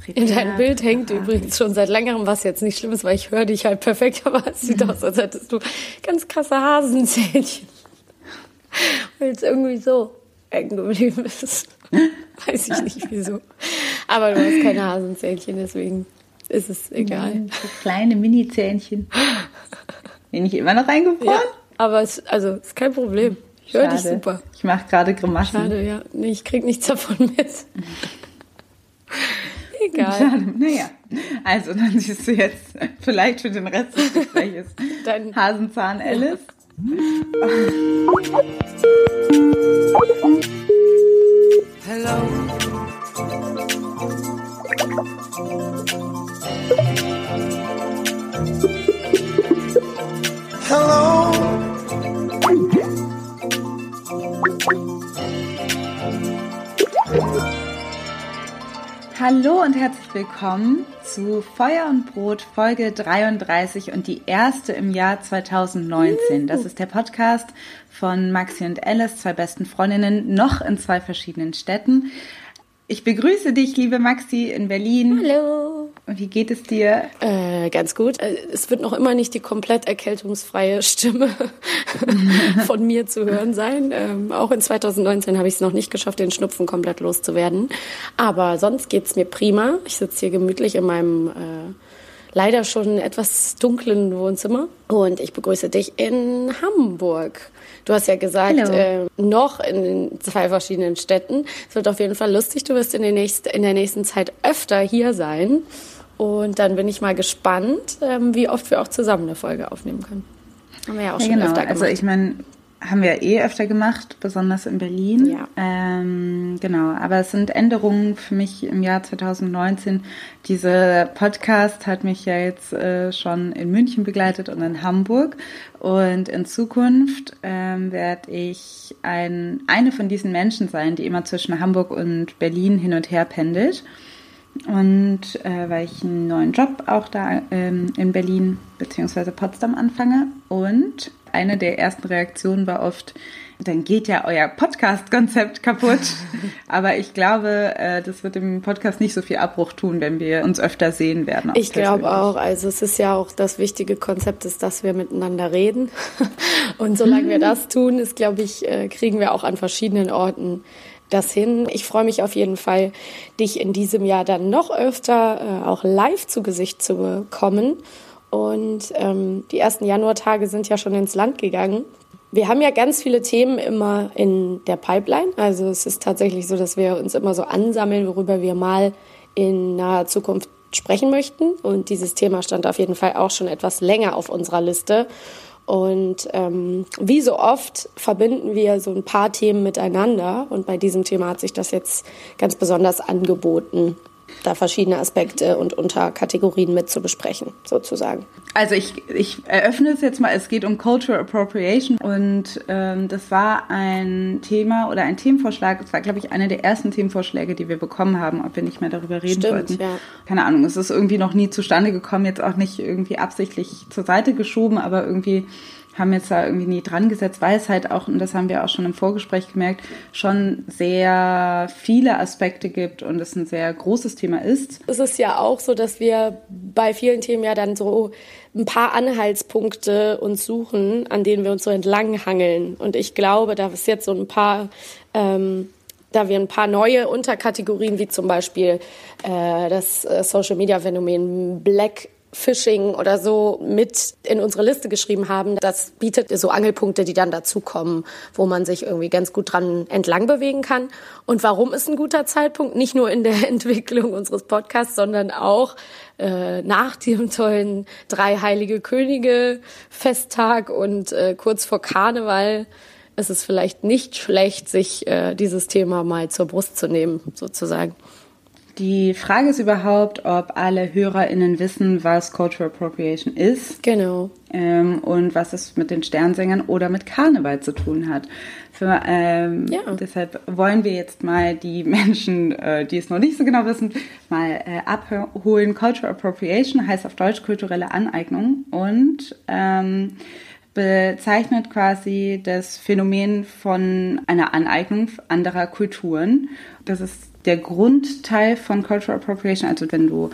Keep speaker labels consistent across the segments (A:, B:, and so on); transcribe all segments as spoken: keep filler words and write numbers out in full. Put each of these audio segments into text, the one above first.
A: In deinem Bild hängt übrigens schon seit längerem, was jetzt nicht schlimm ist, weil ich höre dich halt perfekt, aber es sieht aus, als hättest du ganz krasse Hasenzähnchen. Weil es irgendwie so eng geblieben ist. Weiß ich nicht wieso. Aber du hast keine Hasenzähnchen, deswegen ist es egal.
B: Nein, so kleine Mini-Zähnchen. Bin ich immer noch eingefroren?
A: Ja, aber es also, ist kein Problem. Ich höre dich super.
B: Ich mache gerade Grimassen.
A: Schade, ja. Nee, ich krieg nichts davon mit. Egal.
B: Schade. Naja, also dann siehst du jetzt vielleicht für den Rest des Gesprächs Dein Hasenzahn Alice.
C: Hello. Hello.
B: Hallo und herzlich willkommen zu Feuer und Brot Folge dreiunddreißig und die erste im Jahr zweitausendneunzehn. Das ist der Podcast von Maxi und Alice, zwei besten Freundinnen, noch in zwei verschiedenen Städten. Ich begrüße dich, liebe Maxi, in Berlin.
A: Hallo.
B: Und wie geht es dir?
A: Äh, ganz gut. Es wird noch immer nicht die komplett erkältungsfreie Stimme von mir zu hören sein. Ähm, auch in zweitausendneunzehn habe ich es noch nicht geschafft, den Schnupfen komplett loszuwerden. Aber sonst geht's mir prima. Ich sitze hier gemütlich in meinem äh, leider schon etwas dunklen Wohnzimmer. Und ich begrüße dich in Hamburg. Du hast ja gesagt, äh, noch in zwei verschiedenen Städten. Es wird auf jeden Fall lustig. Du wirst in, den nächsten, in der nächsten Zeit öfter hier sein. Und dann bin ich mal gespannt, ähm, wie oft wir auch zusammen eine Folge aufnehmen können. Haben wir ja auch ja, schon
B: genau.
A: öfter gemacht.
B: Also ich meine, haben wir eh öfter gemacht, besonders in Berlin.
A: Ja.
B: Ähm, genau, aber es sind Änderungen für mich im Jahr zweitausendneunzehn. Dieser Podcast hat mich ja jetzt äh, schon in München begleitet und in Hamburg. Und in Zukunft ähm, werde ich ein, eine von diesen Menschen sein, die immer zwischen Hamburg und Berlin hin und her pendelt. Und äh, weil ich einen neuen Job auch da ähm, in Berlin bzw. Potsdam anfange. Und eine der ersten Reaktionen war oft, dann geht ja euer Podcast-Konzept kaputt. Aber ich glaube, äh, das wird dem Podcast nicht so viel Abbruch tun, wenn wir uns öfter sehen werden.
A: Ich glaube auch. Also es ist ja auch das wichtige Konzept, ist, dass wir miteinander reden. Und solange wir das tun, ist, glaube ich, äh, kriegen wir auch an verschiedenen Orten das hin. Ich freue mich auf jeden Fall, dich in diesem Jahr dann noch öfter äh, auch live zu Gesicht zu bekommen. Und ähm, die ersten Januartage sind ja schon ins Land gegangen. Wir haben ja ganz viele Themen immer in der Pipeline. Also es ist tatsächlich so, dass wir uns immer so ansammeln, worüber wir mal in naher Zukunft sprechen möchten. Und dieses Thema stand auf jeden Fall auch schon etwas länger auf unserer Liste. Und ähm, wie so oft verbinden wir so ein paar Themen miteinander. Und bei diesem Thema hat sich das jetzt ganz besonders angeboten, da verschiedene Aspekte und Unterkategorien mit zu besprechen, sozusagen.
B: Also ich, ich eröffne es jetzt mal, es geht um Cultural Appropriation und ähm, das war ein Thema oder ein Themenvorschlag, es war, glaube ich, einer der ersten Themenvorschläge, die wir bekommen haben, ob wir nicht mehr darüber reden
A: Stimmt,
B: wollten.
A: Ja.
B: Keine Ahnung, es ist irgendwie noch nie zustande gekommen, jetzt auch nicht irgendwie absichtlich zur Seite geschoben, aber irgendwie haben jetzt da irgendwie nie dran gesetzt, weil es halt auch, und das haben wir auch schon im Vorgespräch gemerkt, schon sehr viele Aspekte gibt und es ein sehr großes Thema ist.
A: Es ist ja auch so, dass wir bei vielen Themen ja dann so ein paar Anhaltspunkte uns suchen, an denen wir uns so entlanghangeln. Und ich glaube, da ist jetzt so ein paar, ähm, da wir ein paar neue Unterkategorien, wie zum Beispiel äh, das äh, Social-Media-Phänomen Black Phishing oder so mit in unsere Liste geschrieben haben. Das bietet so Angelpunkte, die dann dazukommen, wo man sich irgendwie ganz gut dran entlang bewegen kann. Und warum ist ein guter Zeitpunkt? Nicht nur in der Entwicklung unseres Podcasts, sondern auch äh, nach dem tollen Drei Heilige Könige Festtag und äh, kurz vor Karneval ist es vielleicht nicht schlecht, sich äh, dieses Thema mal zur Brust zu nehmen, sozusagen.
B: Die Frage ist überhaupt, ob alle HörerInnen wissen, was Cultural Appropriation ist.
A: Genau.
B: Ähm, und was es mit den Sternsängern oder mit Karneval zu tun hat. Für, ähm, ja. Deshalb wollen wir jetzt mal die Menschen, äh, die es noch nicht so genau wissen, mal äh, abholen. Cultural Appropriation heißt auf Deutsch kulturelle Aneignung. Und ähm, bezeichnet quasi das Phänomen von einer Aneignung anderer Kulturen. Das ist der Grundteil von Cultural Appropriation, also wenn du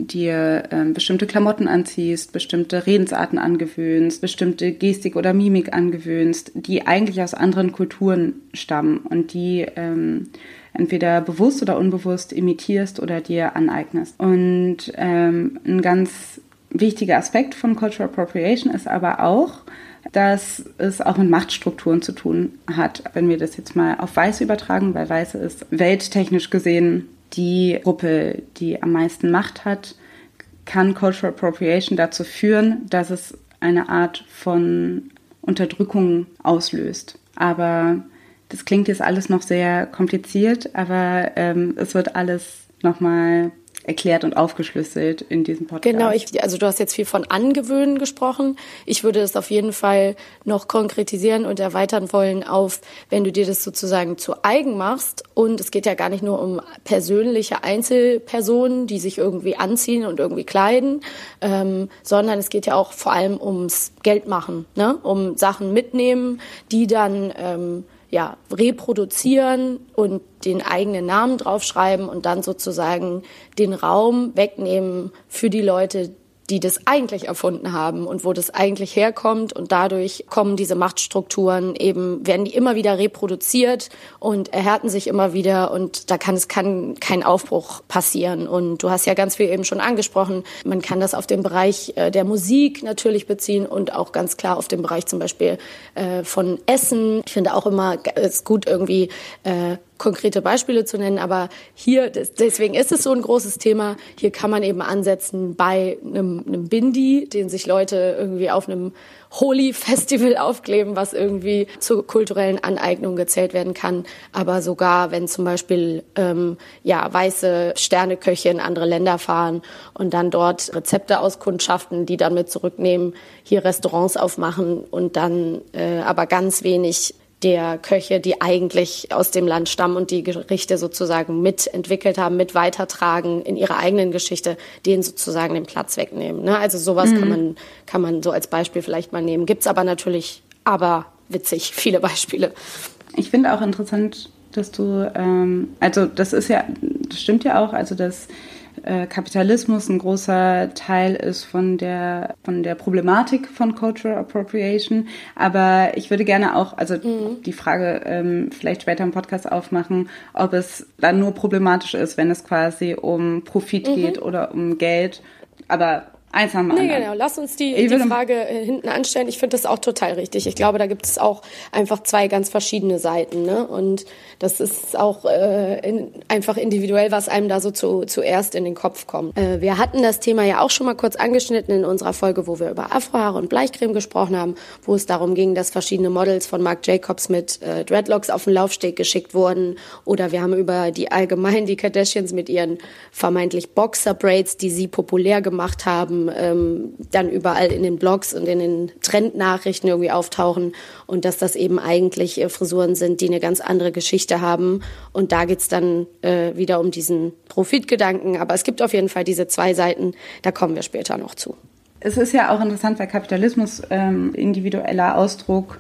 B: dir ähm, bestimmte Klamotten anziehst, bestimmte Redensarten angewöhnst, bestimmte Gestik oder Mimik angewöhnst, die eigentlich aus anderen Kulturen stammen und die ähm, entweder bewusst oder unbewusst imitierst oder dir aneignest. Und ähm, ein ganz wichtiger Aspekt von Cultural Appropriation ist aber auch, dass es auch mit Machtstrukturen zu tun hat. Wenn wir das jetzt mal auf Weiße übertragen, weil Weiße ist welttechnisch gesehen die Gruppe, die am meisten Macht hat, kann Cultural Appropriation dazu führen, dass es eine Art von Unterdrückung auslöst. Aber das klingt jetzt alles noch sehr kompliziert, aber ähm, es wird alles nochmal erklärt und aufgeschlüsselt in diesem Podcast.
A: Genau, ich, also du hast jetzt viel von Angewöhnen gesprochen. Ich würde es auf jeden Fall noch konkretisieren und erweitern wollen auf, wenn du dir das sozusagen zu eigen machst. Und es geht ja gar nicht nur um persönliche Einzelpersonen, die sich irgendwie anziehen und irgendwie kleiden, ähm, sondern es geht ja auch vor allem ums Geldmachen, ne? Um Sachen mitnehmen, die dann ähm, ja, reproduzieren und den eigenen Namen draufschreiben und dann sozusagen den Raum wegnehmen für die Leute, die das eigentlich erfunden haben und wo das eigentlich herkommt. Und dadurch kommen diese Machtstrukturen eben, werden die immer wieder reproduziert und erhärten sich immer wieder. Und da kann es kann kein Aufbruch passieren. Und du hast ja ganz viel eben schon angesprochen. Man kann das auf den Bereich äh, der Musik natürlich beziehen und auch ganz klar auf den Bereich zum Beispiel äh, von Essen. Ich finde auch immer, es ist gut irgendwie äh, konkrete Beispiele zu nennen, aber hier, deswegen ist es so ein großes Thema, hier kann man eben ansetzen bei einem, einem Bindi, den sich Leute irgendwie auf einem Holi-Festival aufkleben, was irgendwie zur kulturellen Aneignung gezählt werden kann, aber sogar, wenn zum Beispiel ähm, ja weiße Sterneköche in andere Länder fahren und dann dort Rezepte auskundschaften, die dann mit zurücknehmen, hier Restaurants aufmachen und dann äh, aber ganz wenig der Köche, die eigentlich aus dem Land stammen und die Gerichte sozusagen mitentwickelt haben, mit weitertragen in ihrer eigenen Geschichte, denen sozusagen den Platz wegnehmen. Ne? Also sowas mhm. kann man kann man so als Beispiel vielleicht mal nehmen. Gibt's aber natürlich, aber witzig, viele Beispiele.
B: Ich finde auch interessant, dass du, ähm, also das ist ja, das stimmt ja auch, also dass äh, Kapitalismus ein großer Teil ist von der von der Problematik von Cultural Appropriation. Aber ich würde gerne auch, also mhm. die Frage ähm, vielleicht später im Podcast aufmachen, ob es dann nur problematisch ist, wenn es quasi um Profit mhm. geht oder um Geld. Aber eins nach dem anderen.
A: Nee, genau. Lass uns die, die Frage äh, hinten anstellen. Ich finde das auch total richtig. Ich glaube, da gibt es auch einfach zwei ganz verschiedene Seiten, ne? Und das ist auch äh, in, einfach individuell, was einem da so zu, zuerst in den Kopf kommt. Äh, wir hatten das Thema ja auch schon mal kurz angeschnitten in unserer Folge, wo wir über Afrohaare und Bleichcreme gesprochen haben, wo es darum ging, dass verschiedene Models von Marc Jacobs mit äh, Dreadlocks auf den Laufsteg geschickt wurden. Oder wir haben über die allgemein die Kardashians mit ihren vermeintlich Boxer-Braids, die sie populär gemacht haben, Ähm, dann überall in den Blogs und in den Trendnachrichten irgendwie auftauchen und dass das eben eigentlich äh, Frisuren sind, die eine ganz andere Geschichte haben. Und da geht's dann äh, wieder um diesen Profitgedanken. Aber es gibt auf jeden Fall diese zwei Seiten, da kommen wir später noch zu.
B: Es ist ja auch interessant, weil Kapitalismus ähm, individueller Ausdruck,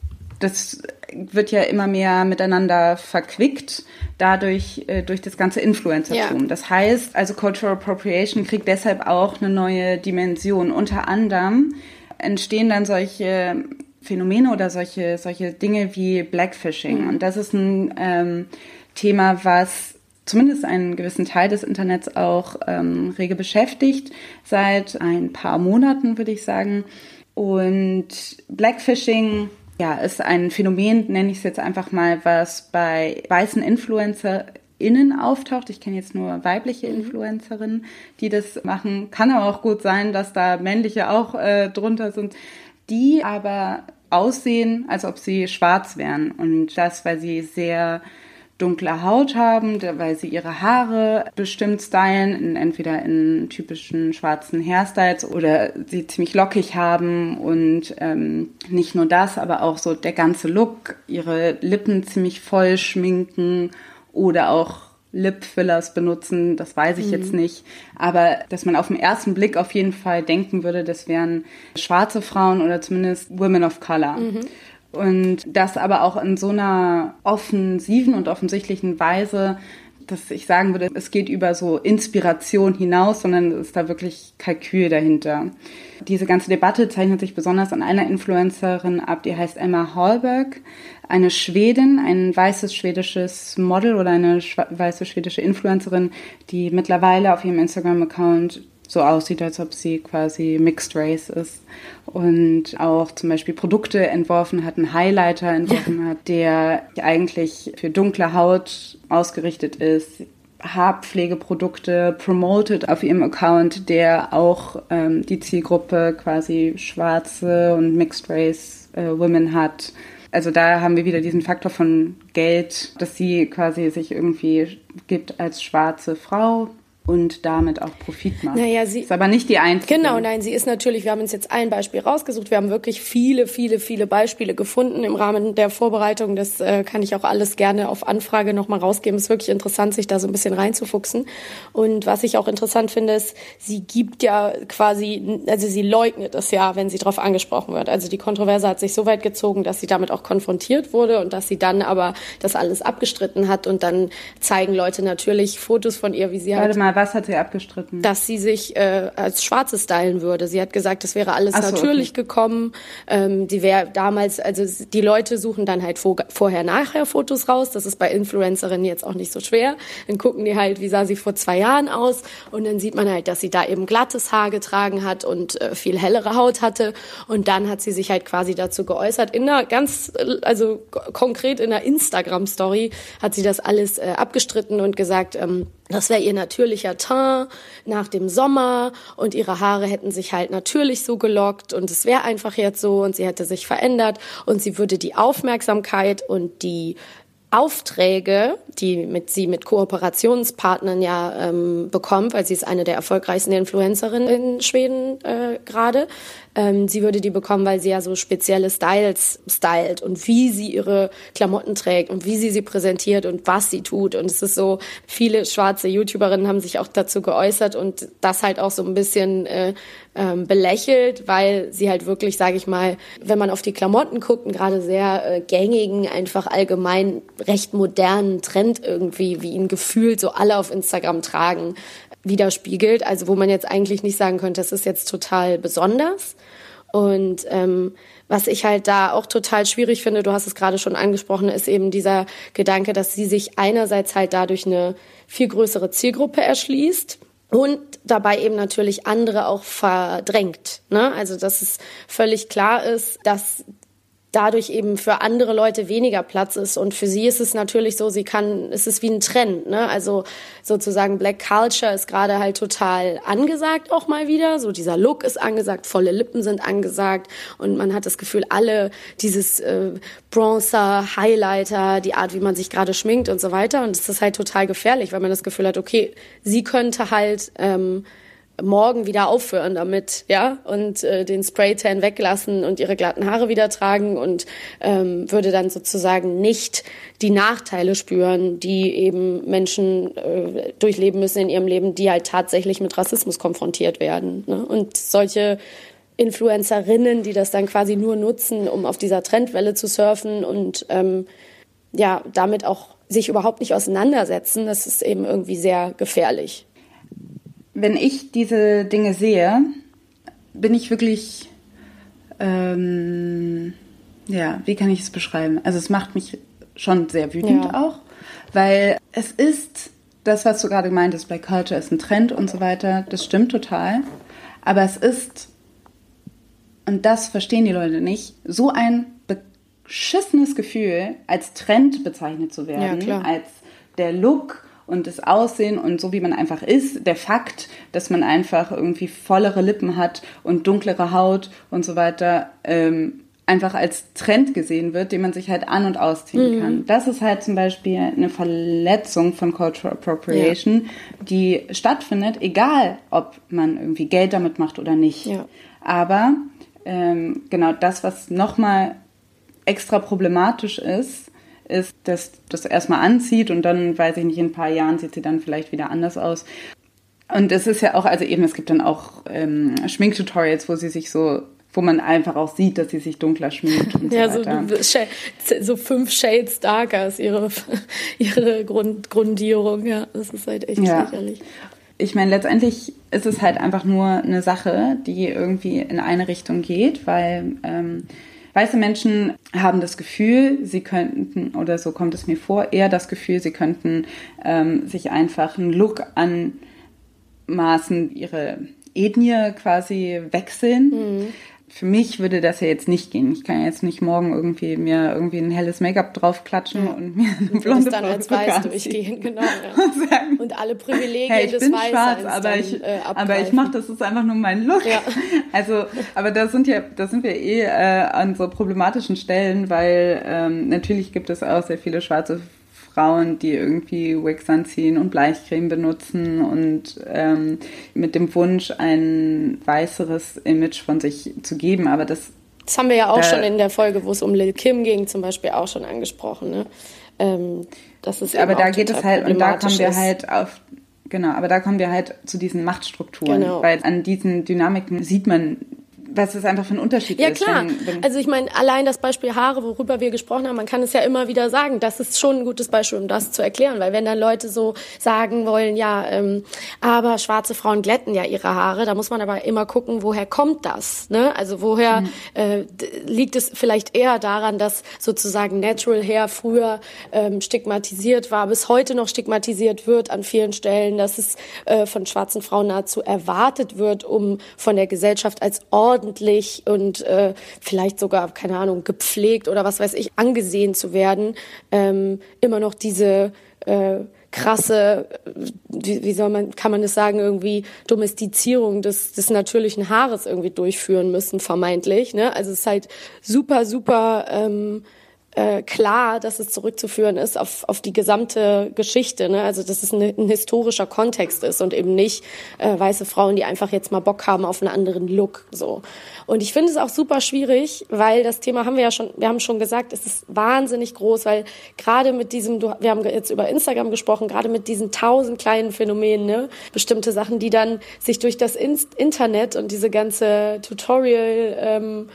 B: das wird ja immer mehr miteinander verquickt, dadurch äh, durch das ganze Influencertum. Ja. Das heißt, also Cultural Appropriation kriegt deshalb auch eine neue Dimension. Unter anderem entstehen dann solche Phänomene oder solche solche Dinge wie Blackfishing. Mhm. Und das ist ein ähm, Thema, was zumindest einen gewissen Teil des Internets auch ähm, rege beschäftigt, seit ein paar Monaten, würde ich sagen. Und Blackfishing, ja, ist ein Phänomen, nenne ich es jetzt einfach mal, was bei weißen InfluencerInnen auftaucht. Ich kenne jetzt nur weibliche Influencerinnen, die das machen. Kann aber auch gut sein, dass da männliche auch äh, drunter sind, die aber aussehen, als ob sie schwarz wären. Und das, weil sie sehr dunkle Haut haben, weil sie ihre Haare bestimmt stylen, in, entweder in typischen schwarzen Hairstyles oder sie ziemlich lockig haben und ähm, nicht nur das, aber auch so der ganze Look, ihre Lippen ziemlich voll schminken oder auch Lip-Fillers benutzen, das weiß ich mhm. jetzt nicht. Aber dass man auf den ersten Blick auf jeden Fall denken würde, das wären schwarze Frauen oder zumindest Women of Color. Mhm. Und das aber auch in so einer offensiven und offensichtlichen Weise, dass ich sagen würde, es geht über so Inspiration hinaus, sondern es ist da wirklich Kalkül dahinter. Diese ganze Debatte zeichnet sich besonders an einer Influencerin ab, die heißt Emma Hallberg, eine Schwedin, ein weißes schwedisches Model oder eine weiße schwedische Influencerin, die mittlerweile auf ihrem Instagram-Account so aussieht, als ob sie quasi Mixed Race ist und auch zum Beispiel Produkte entworfen hat, einen Highlighter entworfen hat, der eigentlich für dunkle Haut ausgerichtet ist, Haarpflegeprodukte promotet auf ihrem Account, der auch ähm, die Zielgruppe quasi schwarze und Mixed Race äh, Women hat. Also da haben wir wieder diesen Faktor von Geld, dass sie quasi sich irgendwie gibt als schwarze Frau und damit auch Profit macht.
A: Naja, sie
B: ist aber nicht die einzige.
A: Genau, nein, sie ist natürlich, wir haben uns jetzt ein Beispiel rausgesucht, wir haben wirklich viele, viele, viele Beispiele gefunden im Rahmen der Vorbereitung, das äh, kann ich auch alles gerne auf Anfrage nochmal rausgeben, es ist wirklich interessant, sich da so ein bisschen reinzufuchsen und was ich auch interessant finde, ist, sie gibt ja quasi, also sie leugnet es ja, wenn sie darauf angesprochen wird, also die Kontroverse hat sich so weit gezogen, dass sie damit auch konfrontiert wurde und dass sie dann aber das alles abgestritten hat und dann zeigen Leute natürlich Fotos von ihr, wie sie halt...
B: Warte mal, was hat sie abgestritten?
A: Dass sie sich äh, als Schwarze stylen würde. Sie hat gesagt, das wäre alles so, natürlich okay. gekommen. Ähm, die wäre damals, also die Leute suchen dann halt vor, vorher-nachher Fotos raus. Das ist bei Influencerinnen jetzt auch nicht so schwer. Dann gucken die halt, wie sah sie vor zwei Jahren aus. Und dann sieht man halt, dass sie da eben glattes Haar getragen hat und äh, viel hellere Haut hatte. Und dann hat sie sich halt quasi dazu geäußert. In einer ganz, also konkret in einer Instagram-Story hat sie das alles äh, abgestritten und gesagt, ähm, das wäre ihr natürlicher Teint nach dem Sommer und ihre Haare hätten sich halt natürlich so gelockt und es wäre einfach jetzt so und sie hätte sich verändert und sie würde die Aufmerksamkeit und die Aufträge, die mit sie mit Kooperationspartnern ja ähm, bekommt, weil sie ist eine der erfolgreichsten Influencerinnen in Schweden äh, gerade. Ähm, sie würde die bekommen, weil sie ja so spezielle Styles stylt und wie sie ihre Klamotten trägt und wie sie sie präsentiert und was sie tut. Und es ist so, viele schwarze YouTuberinnen haben sich auch dazu geäußert und das halt auch so ein bisschen äh, ähm, belächelt, weil sie halt wirklich, sage ich mal, wenn man auf die Klamotten guckt, einen gerade sehr äh, gängigen, einfach allgemein recht modernen Trend irgendwie, wie ihn gefühlt so alle auf Instagram tragen, widerspiegelt. Also wo man jetzt eigentlich nicht sagen könnte, das ist jetzt total besonders. Und ähm, was ich halt da auch total schwierig finde, du hast es gerade schon angesprochen, ist eben dieser Gedanke, dass sie sich einerseits halt dadurch eine viel größere Zielgruppe erschließt und dabei eben natürlich andere auch verdrängt. Ne? Also dass es völlig klar ist, dass dadurch eben für andere Leute weniger Platz ist. Und für sie ist es natürlich so, sie kann, es ist wie ein Trend, ne? Also sozusagen Black Culture ist gerade halt total angesagt auch mal wieder. So dieser Look ist angesagt, volle Lippen sind angesagt und man hat das Gefühl, alle dieses äh, Bronzer, Highlighter, die Art, wie man sich gerade schminkt und so weiter. Und es ist halt total gefährlich, weil man das Gefühl hat, okay, sie könnte halt ähm, morgen wieder aufhören damit, ja, und äh, den Spraytan weglassen und ihre glatten Haare wieder tragen und ähm, würde dann sozusagen nicht die Nachteile spüren, die eben Menschen äh, durchleben müssen in ihrem Leben, die halt tatsächlich mit Rassismus konfrontiert werden, ne? Und solche Influencerinnen, die das dann quasi nur nutzen, um auf dieser Trendwelle zu surfen und ähm, ja, damit auch sich überhaupt nicht auseinandersetzen, das ist eben irgendwie sehr gefährlich.
B: Wenn ich diese Dinge sehe, bin ich wirklich, ähm, ja, wie kann ich es beschreiben? Also es macht mich schon sehr wütend ja. auch, weil es ist, das, was du gerade meintest, Black Culture ist ein Trend und so weiter, das stimmt total, aber es ist, und das verstehen die Leute nicht, so ein beschissenes Gefühl, als Trend bezeichnet zu werden, ja, klar. als der Look und das Aussehen und so, wie man einfach ist. Der Fakt, dass man einfach irgendwie vollere Lippen hat und dunklere Haut und so weiter, ähm, einfach als Trend gesehen wird, den man sich halt an- und ausziehen mhm. kann. Das ist halt zum Beispiel eine Verletzung von Cultural Appropriation, ja. die stattfindet, egal ob man irgendwie Geld damit macht oder nicht. Ja. Aber ähm, genau das, was nochmal extra problematisch ist, ist, das das erstmal anzieht und dann, weiß ich nicht, in ein paar Jahren sieht sie dann vielleicht wieder anders aus. Und es ist ja auch, also eben, es gibt dann auch ähm, Schminktutorials, wo sie sich so, wo man einfach auch sieht, dass sie sich dunkler schminkt und
A: ja,
B: so weiter.
A: So, so fünf Shades darker ist ihre, ihre Grund, Grundierung, ja, das ist halt echt
B: ja.
A: lächerlich.
B: Ich meine, letztendlich ist es halt einfach nur eine Sache, die irgendwie in eine Richtung geht, weil ähm, weiße Menschen haben das Gefühl, sie könnten, oder so kommt es mir vor, eher das Gefühl, sie könnten ähm, sich einfach einen Look anmaßen, ihre Ethnie quasi wechseln. Mhm. Für mich würde das ja jetzt nicht gehen. Ich kann ja jetzt nicht morgen irgendwie mir irgendwie ein helles Make-up draufklatschen ja. und mir eine blonde
A: dann als weiß durchgehen, genau. Ja.
B: Sagen,
A: und alle Privilegien
B: hey, ich
A: des
B: bin
A: Weißseins
B: schwarz, aber
A: dann,
B: ich,
A: äh,
B: aber ich mache, das ist einfach nur mein Look. Ja. Also, aber da sind ja, da sind wir eh äh, an so problematischen Stellen, weil ähm, natürlich gibt es auch sehr viele schwarze Frauen, die irgendwie Wigs anziehen und Bleichcreme benutzen und ähm, mit dem Wunsch, ein weißeres Image von sich zu geben. Aber das,
A: das haben wir ja auch da, schon in der Folge, wo es um Lil Kim ging, zum Beispiel auch schon angesprochen. Ne? Ähm, das ist
B: aber da geht es halt, und da kommen wir
A: ist.
B: halt auf, genau, aber da kommen wir halt zu diesen Machtstrukturen. Genau. Weil an diesen Dynamiken sieht man, was es einfach für ein Unterschied
A: ja,
B: ist.
A: Ja klar,
B: wenn, wenn
A: also ich meine, allein das Beispiel Haare, worüber wir gesprochen haben, man kann es ja immer wieder sagen, das ist schon ein gutes Beispiel, um das zu erklären, weil wenn dann Leute so sagen wollen, ja, ähm, aber schwarze Frauen glätten ja ihre Haare, da muss man aber immer gucken, woher kommt das, ne? Also woher mhm. äh, liegt es vielleicht eher daran, dass sozusagen Natural Hair früher ähm, stigmatisiert war, bis heute noch stigmatisiert wird an vielen Stellen, dass es äh, von schwarzen Frauen nahezu erwartet wird, um von der Gesellschaft als ordentlich und äh, vielleicht sogar, keine Ahnung, gepflegt oder was weiß ich, angesehen zu werden, ähm, immer noch diese äh, krasse, wie, wie soll man, kann man das sagen, irgendwie Domestizierung des, des natürlichen Haares irgendwie durchführen müssen, vermeintlich. Ne? Also es ist halt super, super ähm, Äh, klar, dass es zurückzuführen ist auf, auf die gesamte Geschichte, ne? Also dass es ein, ein historischer Kontext ist und eben nicht äh, weiße Frauen, die einfach jetzt mal Bock haben auf einen anderen Look. So. Und ich finde es auch super schwierig, weil das Thema haben wir ja schon, wir haben schon gesagt, es ist wahnsinnig groß, weil gerade mit diesem, du, wir haben jetzt über Instagram gesprochen, gerade mit diesen tausend kleinen Phänomenen, ne? Bestimmte Sachen, die dann sich durch das Inst- Internet und diese ganze Tutorial ähm,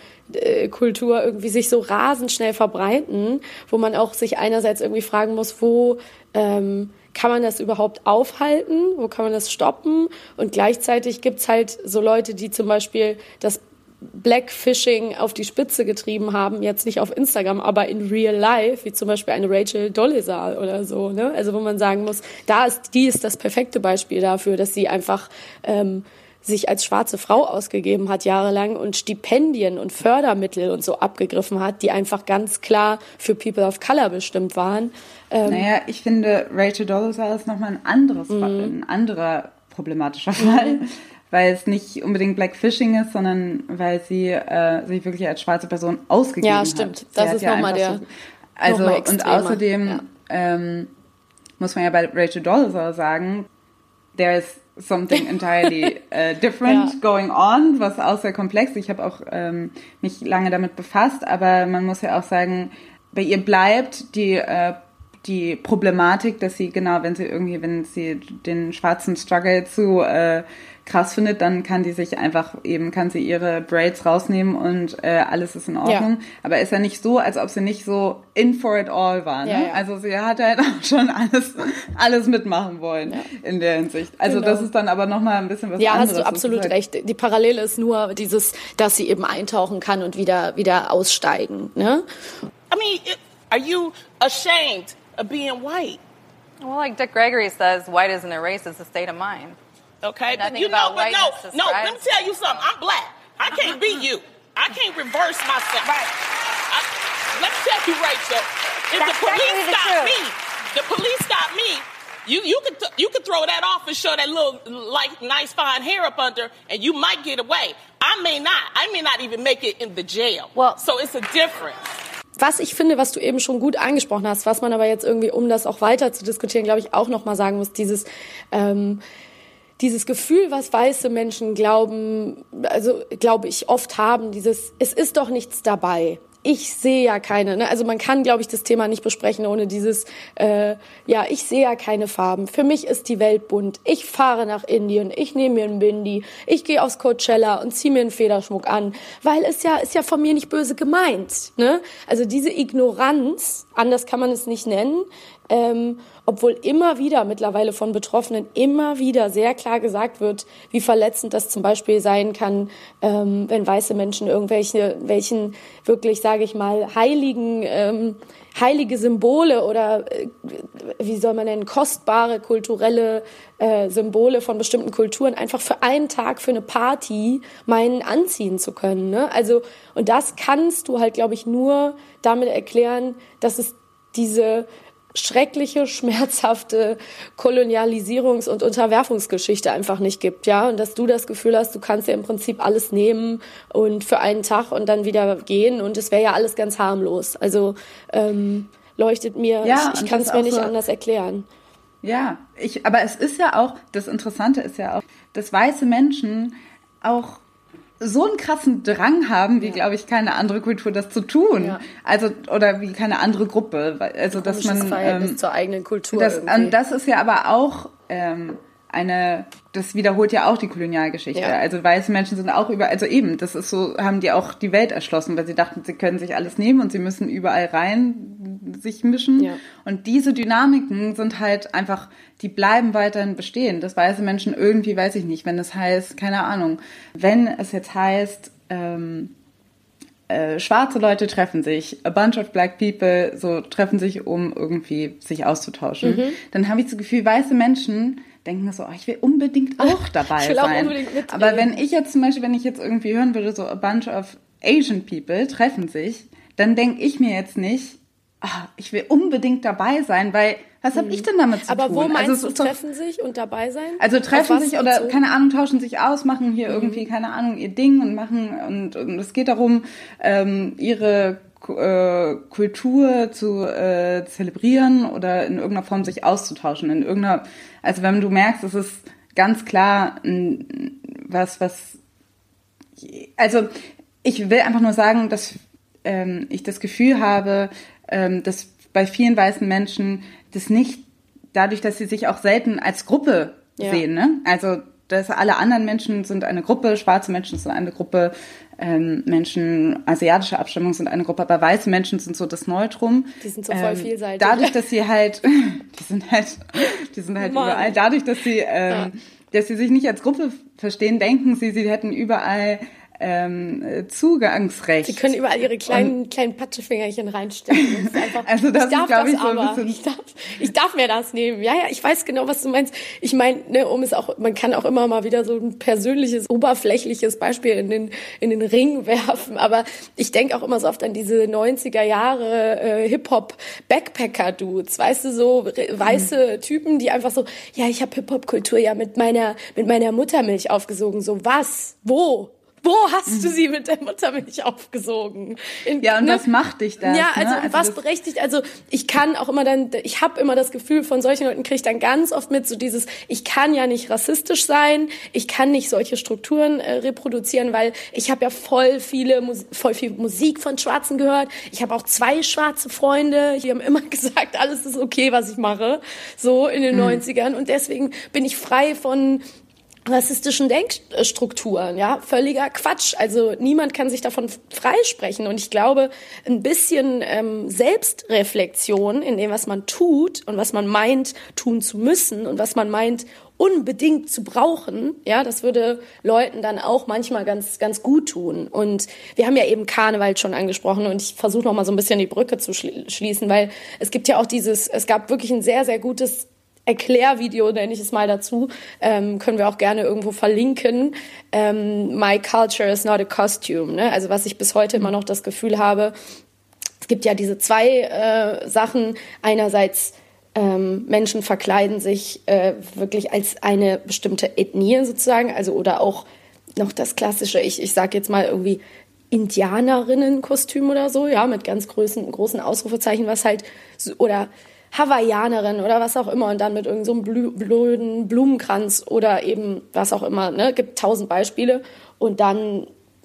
A: Kultur irgendwie sich so rasend schnell verbreiten, wo man auch sich einerseits irgendwie fragen muss, wo ähm, kann man das überhaupt aufhalten, wo kann man das stoppen, und gleichzeitig gibt's halt so Leute, die zum Beispiel das Blackfishing auf die Spitze getrieben haben, jetzt nicht auf Instagram, aber in real life, wie zum Beispiel eine Rachel Dolezal oder so, ne? Also wo man sagen muss, da ist, die ist das perfekte Beispiel dafür, dass sie einfach ähm, sich als schwarze Frau ausgegeben hat jahrelang und Stipendien und Fördermittel und so abgegriffen hat, die einfach ganz klar für People of Color bestimmt waren.
B: Ähm naja, ich finde, Rachel Dolezal ist nochmal ein anderes
A: mhm.
B: Fall, ein anderer problematischer Fall, mhm. weil es nicht unbedingt Blackfishing ist, sondern weil sie äh, sich wirklich als schwarze Person ausgegeben hat.
A: Ja, stimmt. Das
B: sie
A: ist ja nochmal der
B: so, also
A: noch mal
B: und außerdem
A: ja.
B: ähm, muss man ja bei Rachel Dolezal sagen, there is something entirely uh, different ja. going on, was auch sehr komplex. Ich habe auch ähm, mich lange damit befasst, aber man muss ja auch sagen, bei ihr bleibt die äh, die Problematik, dass sie genau, wenn sie irgendwie, wenn sie den schwarzen Struggle zu äh, krass findet, dann kann die sich einfach eben, kann sie ihre Braids rausnehmen und äh, alles ist in Ordnung. Ja. Aber ist ja nicht so, als ob sie nicht so in for it all war. Ne? Ja, ja. Also sie hat halt auch schon alles, alles mitmachen wollen ja. in der Hinsicht. Also genau. Das ist dann aber nochmal ein bisschen was
A: ja,
B: anderes.
A: Ja, hast du absolut halt recht. Die Parallele ist nur dieses, dass sie eben eintauchen kann und wieder, wieder aussteigen. Ne?
D: I mean, are you ashamed of being white?
E: Well, like Dick Gregory says, white isn't a race, it's a state of mind.
D: Okay, but you know, but no, no, let me tell you something. I'm black. I can't be you. I can't reverse myself. Right. I, let me tell you, Rachel, if
E: That's
D: the police
E: the
D: stop
E: truth.
D: me, the police stop me, you you could th- you could throw that off and show that little like nice fine hair up under, and you might get away. I may not. I may not even make it in the jail.
A: Well,
D: so it's a difference.
A: Was ich finde, was du eben schon gut angesprochen hast, was man aber jetzt irgendwie, um das auch weiter zu diskutieren, glaube ich, auch nochmal sagen muss, dieses ähm, dieses Gefühl, was weiße Menschen glauben, also glaube ich oft haben, dieses, es ist doch nichts dabei. ich sehe ja keine, ne? Also man kann, glaube ich, das Thema nicht besprechen ohne dieses, äh, ja, ich sehe ja keine Farben. Für mich ist die Welt bunt. Ich fahre nach Indien, ich nehme mir ein Bindi, ich gehe aufs Coachella und ziehe mir einen Federschmuck an, weil es ja, ist ja von mir nicht böse gemeint, ne? Also diese Ignoranz, anders kann man es nicht nennen, ähm, obwohl immer wieder mittlerweile von Betroffenen immer wieder sehr klar gesagt wird, wie verletzend das zum Beispiel sein kann, ähm, wenn weiße Menschen irgendwelche, welchen wirklich, sage ich mal, heiligen, ähm, heilige Symbole oder, äh, wie soll man nennen, kostbare kulturelle äh, Symbole von bestimmten Kulturen einfach für einen Tag, für eine Party meinen, anziehen zu können, ne? Also, und das kannst du halt, glaube ich, nur damit erklären, dass es diese schreckliche, schmerzhafte Kolonialisierungs- und Unterwerfungsgeschichte einfach nicht gibt, ja, und dass du das Gefühl hast, du kannst ja im Prinzip alles nehmen und für einen Tag und dann wieder gehen und es wäre ja alles ganz harmlos. Also ähm, leuchtet mir,
B: ja,
A: ich, ich kann es mir nicht so anders erklären.
B: Ja, ich, aber es ist ja auch, das Interessante ist ja auch, dass weiße Menschen auch so einen krassen Drang haben, wie, ja. glaube ich, keine andere Kultur das zu tun. Ja. Also, oder wie keine andere Gruppe. Also, dass man,
A: Verhältnis ähm, zur eigenen Kultur.
B: Das, und das ist ja aber auch, ähm, eine, das wiederholt ja auch die Kolonialgeschichte. Ja. Also, weiße Menschen sind auch über, also eben, das ist so, haben die auch die Welt erschlossen, weil sie dachten, sie können sich alles nehmen und sie müssen überall rein sich mischen. Ja. Und diese Dynamiken sind halt einfach, die bleiben weiterhin bestehen. Dass weiße Menschen irgendwie, weiß ich nicht, wenn es heißt, keine Ahnung, wenn es jetzt heißt, ähm, äh, schwarze Leute treffen sich, a bunch of black people, so treffen sich, um irgendwie sich auszutauschen, mhm. dann habe ich das Gefühl, weiße Menschen denken so, oh, ich will unbedingt auch dabei ich will sein. Auch unbedingt mitreden. Aber wenn ich jetzt zum Beispiel, wenn ich jetzt irgendwie hören würde, so a bunch of Asian people treffen sich, dann denke ich mir jetzt nicht, oh, ich will unbedingt dabei sein, weil was habe ich denn damit zu
A: Aber
B: tun?
A: Aber wo meinst
B: also,
A: du, treffen sich und dabei sein?
B: Also treffen sich oder, so? keine Ahnung, tauschen sich aus, machen hier mhm. irgendwie, keine Ahnung, ihr Ding und machen, und, und es geht darum, ähm, ihre äh, Kultur zu äh, zelebrieren oder in irgendeiner Form sich auszutauschen. In irgendeiner, also wenn du merkst, es ist ganz klar was, was, also ich will einfach nur sagen, dass ähm, ich das Gefühl habe, ähm, dass bei vielen weißen Menschen das nicht, dadurch, dass sie sich auch selten als Gruppe ja. sehen, ne? Also, dass alle anderen Menschen sind eine Gruppe, schwarze Menschen sind eine Gruppe, ähm, Menschen asiatischer Abstammung sind eine Gruppe, aber weiße Menschen sind so das Neutrum.
A: Die sind so voll ähm, vielseitig.
B: Dadurch, dass sie halt, die sind halt, die sind halt Mann. überall, dadurch, dass sie, ähm, ja. dass sie sich nicht als Gruppe verstehen, denken sie, sie hätten überall Ähm, Zugangsrecht.
A: Sie können überall ihre kleinen, und, kleinen Patschefingerchen reinstecken. Das ist einfach,
B: also das
A: ich darf
B: ist, glaube
A: das
B: ich, so
A: aber.
B: ein bisschen...
A: Ich darf, ich darf mir das nehmen. Ja, ja, ich weiß genau, was du meinst. Ich meine, ne, um es auch, man kann auch immer mal wieder so ein persönliches, oberflächliches Beispiel in den, in den Ring werfen. Aber ich denke auch immer so oft an diese neunziger Jahre äh, Hip-Hop-Backpacker-Dudes. Weißt du, so weiße mhm. Typen, die einfach so, ja, ich habe Hip-Hop-Kultur ja mit meiner, mit meiner Muttermilch aufgesogen. So, was? Wo? Wo hast du sie mit der Muttermilch aufgesogen? In,
B: ja, und
A: ne?
B: was macht dich das?
A: Ja, also,
B: ne? also
A: was berechtigt, also ich kann auch immer dann, ich habe immer das Gefühl, von solchen Leuten kriege ich dann ganz oft mit, so dieses, ich kann ja nicht rassistisch sein, ich kann nicht solche Strukturen äh, reproduzieren, weil ich habe ja voll viele, voll viel Musik von Schwarzen gehört, ich habe auch zwei schwarze Freunde, die haben immer gesagt, alles ist okay, was ich mache, so in den mhm. neunzigern, und deswegen bin ich frei von rassistischen Denkstrukturen, ja, völliger Quatsch. Also niemand kann sich davon freisprechen. Und ich glaube, ein bisschen ähm, Selbstreflexion in dem, was man tut und was man meint, tun zu müssen und was man meint, unbedingt zu brauchen, ja, das würde Leuten dann auch manchmal ganz, ganz gut tun. Und wir haben ja eben Karneval schon angesprochen und ich versuche noch mal so ein bisschen die Brücke zu schließen, weil es gibt ja auch dieses, es gab wirklich ein sehr, sehr gutes Erklärvideo, nenne ich es mal dazu, ähm, können wir auch gerne irgendwo verlinken. Ähm, My culture is not a costume, ne? Also was ich bis heute immer noch das Gefühl habe, es gibt ja diese zwei äh, Sachen. Einerseits ähm, Menschen verkleiden sich äh, wirklich als eine bestimmte Ethnie sozusagen, also oder auch noch das klassische, ich, ich sage jetzt mal irgendwie Indianerinnenkostüm oder so, ja, mit ganz großen, großen Ausrufezeichen, was halt, so, oder Hawaiianerin oder was auch immer und dann mit irgendeinem so blöden Blumenkranz oder eben was auch immer, ne, gibt tausend Beispiele und dann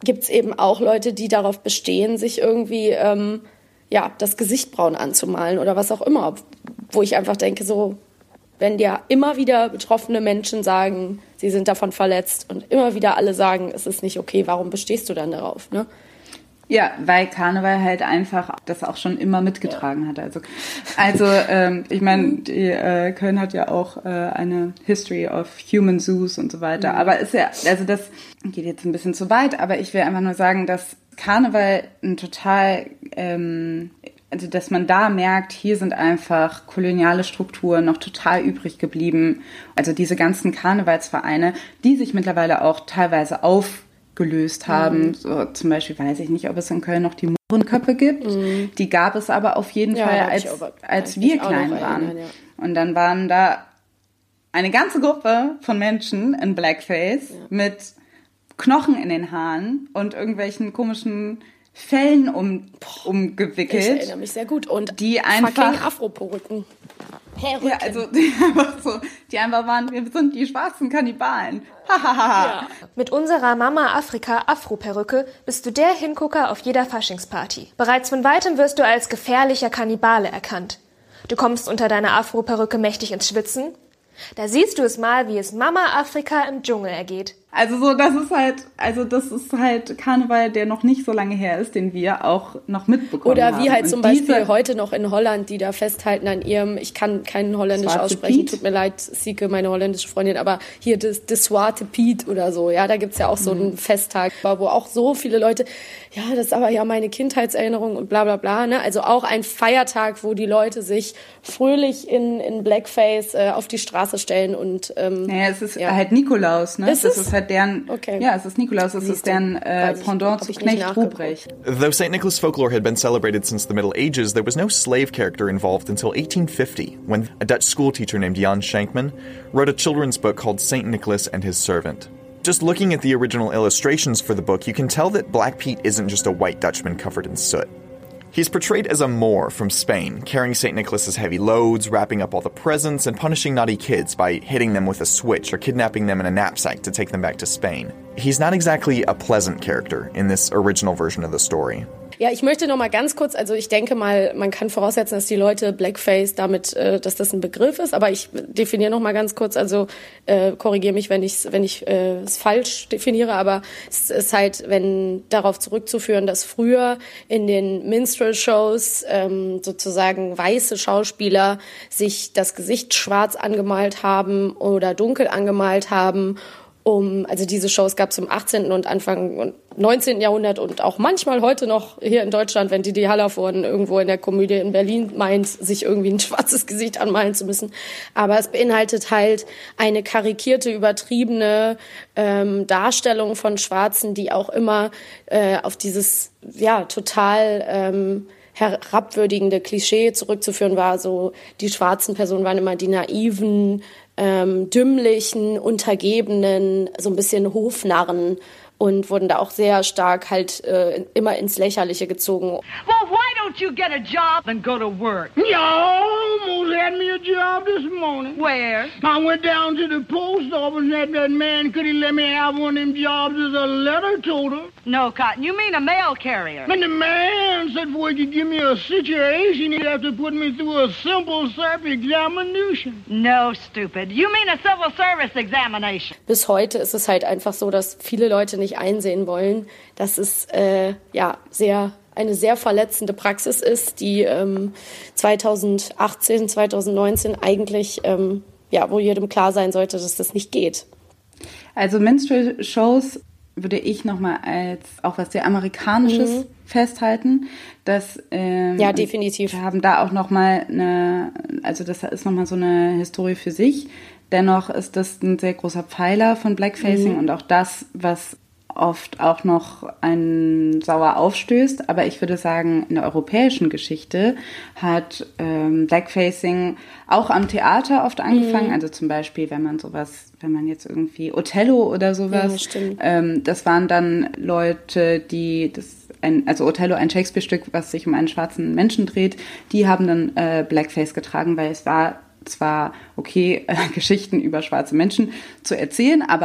A: gibt's eben auch Leute, die darauf bestehen, sich irgendwie ähm, ja, das Gesicht braun anzumalen oder was auch immer. Wo ich einfach denke, so, wenn dir immer wieder betroffene Menschen sagen, sie sind davon verletzt und immer wieder alle sagen, es ist nicht okay, warum bestehst du dann darauf, ne?
B: Ja, weil Karneval halt einfach das auch schon immer mitgetragen ja. hat. Also, also ähm, ich meine, die äh, Köln hat ja auch äh, eine History of Human Zoos und so weiter. Mhm. Aber ist ja, also das geht jetzt ein bisschen zu weit, aber ich will einfach nur sagen, dass Karneval ein total, ähm, also dass man da merkt, hier sind einfach koloniale Strukturen noch total übrig geblieben. Also diese ganzen Karnevalsvereine, die sich mittlerweile auch teilweise auf gelöst haben. Mhm. So, zum Beispiel weiß ich nicht, ob es in Köln noch die Mohrenköppe gibt. Mhm. Die gab es aber auf jeden ja, Fall, als, aber, als wir klein waren. Erinnern, ja. Und dann waren da eine ganze Gruppe von Menschen in Blackface ja. mit Knochen in den Haaren und irgendwelchen komischen Fellen um, umgewickelt. Ich
A: erinnere mich sehr gut. Und
B: die einfach
A: fucking Afro-Perücken.
B: Perücken. Ja, also die einfach so, die einfach waren, wir sind die schwarzen Kannibalen.
F: Ja. Mit unserer Mama Afrika Afro-Perücke bist du der Hingucker auf jeder Faschingsparty. Bereits von weitem wirst du als gefährlicher Kannibale erkannt. Du kommst unter deiner Afro-Perücke mächtig ins Schwitzen. Da siehst du es mal, wie es Mama Afrika im Dschungel ergeht.
B: Also so, das ist halt, also das ist halt Karneval, der noch nicht so lange her ist, den wir auch noch mitbekommen
A: Oder
B: haben.
A: Oder wie halt
B: und
A: zum Beispiel heute noch in Holland, die da festhalten an ihrem, ich kann kein Holländisch
B: Zwarte
A: aussprechen,
B: Piet.
A: tut mir leid, Sieke, meine holländische Freundin, aber hier das, das Zwarte Piet oder so, ja, da gibt's ja auch so einen mhm. Festtag, wo auch so viele Leute, ja, das ist aber ja meine Kindheitserinnerung und bla bla bla, ne, also auch ein Feiertag, wo die Leute sich fröhlich in, in Blackface äh, auf die Straße stellen und ähm,
B: naja, es ist
A: ja.
B: halt Nikolaus, ne,
A: ist
B: das
A: es?
B: ist halt deren,
A: okay.
B: ja, es ist Nikolaus, es ist deren äh, Pendant zu Knecht Ruprecht.
G: Though Saint Nicholas folklore had been celebrated since the Middle Ages, there was no slave character involved until eighteen fifty, when a Dutch schoolteacher named Jan Shankman wrote a children's book called Saint Nicholas and His Servant. Just looking at the original illustrations for the book, you can tell that Black Pete isn't just a white Dutchman covered in soot. He's portrayed as a Moor from Spain, carrying Saint Nicholas's heavy loads, wrapping up all the presents, and punishing naughty kids by hitting them with a switch or kidnapping them in a knapsack to take them back to Spain. He's not exactly a pleasant character in this original version of the story.
A: Ja, ich möchte noch mal ganz kurz, also ich denke mal, man kann voraussetzen, dass die Leute Blackface damit, äh, dass das ein Begriff ist, aber ich definiere noch mal ganz kurz, also äh, korrigiere mich, wenn ich wenn ich äh, es falsch definiere, aber es ist halt, wenn darauf zurückzuführen, dass früher in den Minstrel-Shows ähm, sozusagen weiße Schauspieler sich das Gesicht schwarz angemalt haben oder dunkel angemalt haben. Um, also diese Shows gab es im achtzehnten und Anfang und neunzehnten Jahrhundert und auch manchmal heute noch hier in Deutschland, wenn Didi Hallervorden irgendwo in der Komödie in Berlin meint, sich irgendwie ein schwarzes Gesicht anmalen zu müssen. Aber es beinhaltet halt eine karikierte, übertriebene ähm, Darstellung von Schwarzen, die auch immer äh, auf dieses, ja, total ähm, herabwürdigende Klischee zurückzuführen war. So, die schwarzen Personen waren immer die naiven, ähm, dümmlichen, untergebenen, so ein bisschen Hofnarren und wurden da auch sehr stark halt äh, immer ins Lächerliche gezogen.
H: Well, why don't you get a job and go to work?
C: You almost had me a job this morning.
H: Where?
C: I went down to the post office and had that man, could he let me have one of them jobs as a letter toter?
H: No, Cotton, you mean a mail carrier.
C: And the man said, before he could give me a situation, he'd have to put me through a simple self-examination.
H: No, stupid. You mean a civil service examination.
A: Bis heute ist es halt einfach so, dass viele Leute nicht einsehen wollen, dass es äh, ja sehr eine sehr verletzende Praxis ist, die ähm, zweitausendachtzehn, zweitausendneunzehn eigentlich ähm, ja, wo jedem klar sein sollte, dass das nicht geht.
B: Also Minstrel-Shows würde ich nochmal als auch was sehr Amerikanisches mhm. festhalten. Dass, ähm,
A: ja, definitiv.
B: Wir haben da auch nochmal eine, also das ist nochmal so eine Historie für sich. Dennoch ist das ein sehr großer Pfeiler von Blackfacing mhm. und auch das, was oft auch noch einen sauer aufstößt. Aber ich würde sagen, in der europäischen Geschichte hat ähm, Blackfacing auch am Theater oft angefangen. Mhm. Also zum Beispiel, wenn man sowas, wenn man jetzt irgendwie Othello oder sowas.
A: Ja, stimmt.
B: Ähm, das waren dann Leute, die das Ein, also Othello, ein Shakespeare-Stück, was sich um einen schwarzen Menschen dreht, die haben dann äh, Blackface getragen, weil es war zwar okay, äh, Geschichten über schwarze Menschen zu erzählen, aber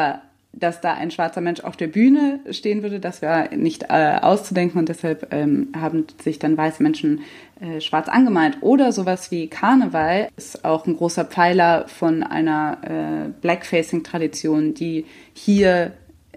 B: dass da ein schwarzer Mensch auf der Bühne stehen würde, das war nicht äh, auszudenken und deshalb ähm, haben sich dann weiße Menschen äh, schwarz angemalt. Oder sowas wie Karneval ist auch ein großer Pfeiler von einer äh, Blackfacing-Tradition, die hier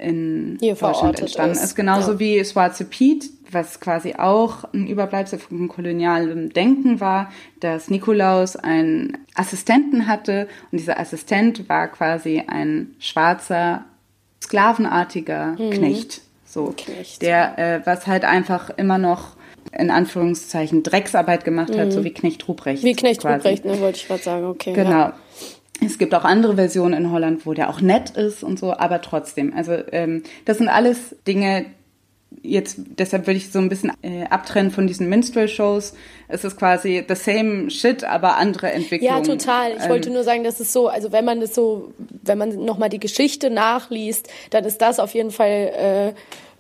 B: in
A: hier
B: Deutschland entstanden ist. ist. Genauso ja. wie Schwarze Piet, was quasi auch ein Überbleibsel von kolonialem Denken war, dass Nikolaus einen Assistenten hatte und dieser Assistent war quasi ein schwarzer, sklavenartiger mhm. Knecht. So, Knecht. Der, äh, was halt einfach immer noch in Anführungszeichen Drecksarbeit gemacht hat, mhm. so wie Knecht Ruprecht.
A: Wie Knecht quasi. Ruprecht, ne, wollte ich gerade sagen, okay.
B: Genau.
A: Ja.
B: Es gibt auch andere Versionen in Holland, wo der auch nett ist und so, aber trotzdem. Also ähm, das sind alles Dinge, jetzt deshalb würde ich so ein bisschen äh, abtrennen von diesen Minstrel-Shows. Es ist quasi the same shit, aber andere Entwicklungen.
A: Ja, total. Ich ähm, wollte nur sagen, das ist so, also wenn man das so, wenn man nochmal die Geschichte nachliest, dann ist das auf jeden Fall äh,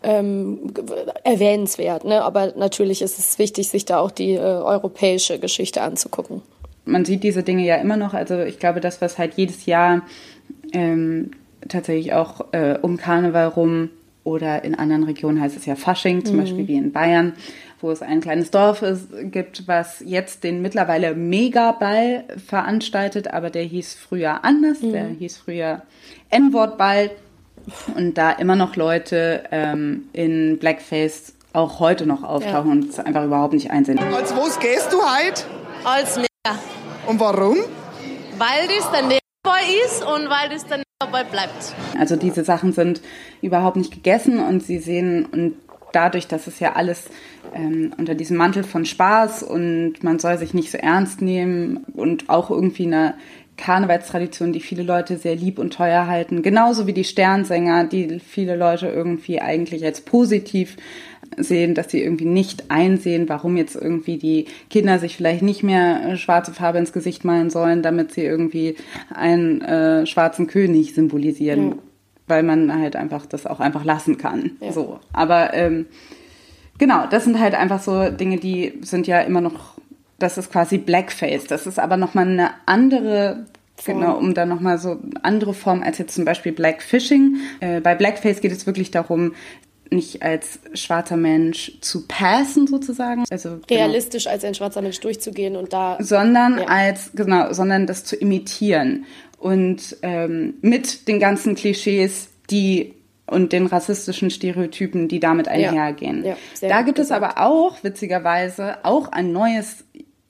A: ähm, erwähnenswert. Ne? Aber natürlich ist es wichtig, sich da auch die äh, europäische Geschichte anzugucken.
B: Man sieht diese Dinge ja immer noch. Also ich glaube, das, was halt jedes Jahr ähm, tatsächlich auch äh, um Karneval rum oder in anderen Regionen heißt es ja Fasching, zum mhm. Beispiel wie in Bayern, wo es ein kleines Dorf ist, gibt, was jetzt den mittlerweile Megaball veranstaltet, aber der hieß früher anders, mhm. der hieß früher N-Wort-Ball und da immer noch Leute ähm, in Blackface auch heute noch auftauchen ja. und es einfach überhaupt nicht einsehen.
I: Als was gehst du heute?
J: Als Nigger.
I: Und warum?
J: Weil das der Niggerboy ist und weil das der Niggerboy bleibt.
B: Also diese Sachen sind überhaupt nicht gegessen und sie sehen, und dadurch, dass es ja alles ähm, unter diesem Mantel von Spaß und man soll sich nicht so ernst nehmen und auch irgendwie eine Karnevalstradition, die viele Leute sehr lieb und teuer halten, genauso wie die Sternsänger, die viele Leute irgendwie eigentlich als positiv sehen, dass sie irgendwie nicht einsehen, warum jetzt irgendwie die Kinder sich vielleicht nicht mehr schwarze Farbe ins Gesicht malen sollen, damit sie irgendwie einen äh, schwarzen König symbolisieren, ja. weil man halt einfach das auch einfach lassen kann. Ja. So, aber ähm, genau, das sind halt einfach so Dinge, die sind ja immer noch, das ist quasi Blackface, das ist aber nochmal eine andere Form. Genau, um da nochmal so eine andere Form als jetzt zum Beispiel Blackfishing. Äh, bei Blackface geht es wirklich darum, nicht als schwarzer Mensch zu passen sozusagen, also
A: realistisch
B: genau.
A: als ein schwarzer Mensch durchzugehen und da,
B: sondern
A: ja.
B: als genau, sondern das zu imitieren und ähm, mit den ganzen Klischees, die und den rassistischen Stereotypen, die damit einhergehen. Ja. Ja, da gibt gesagt. es aber auch witzigerweise auch ein neues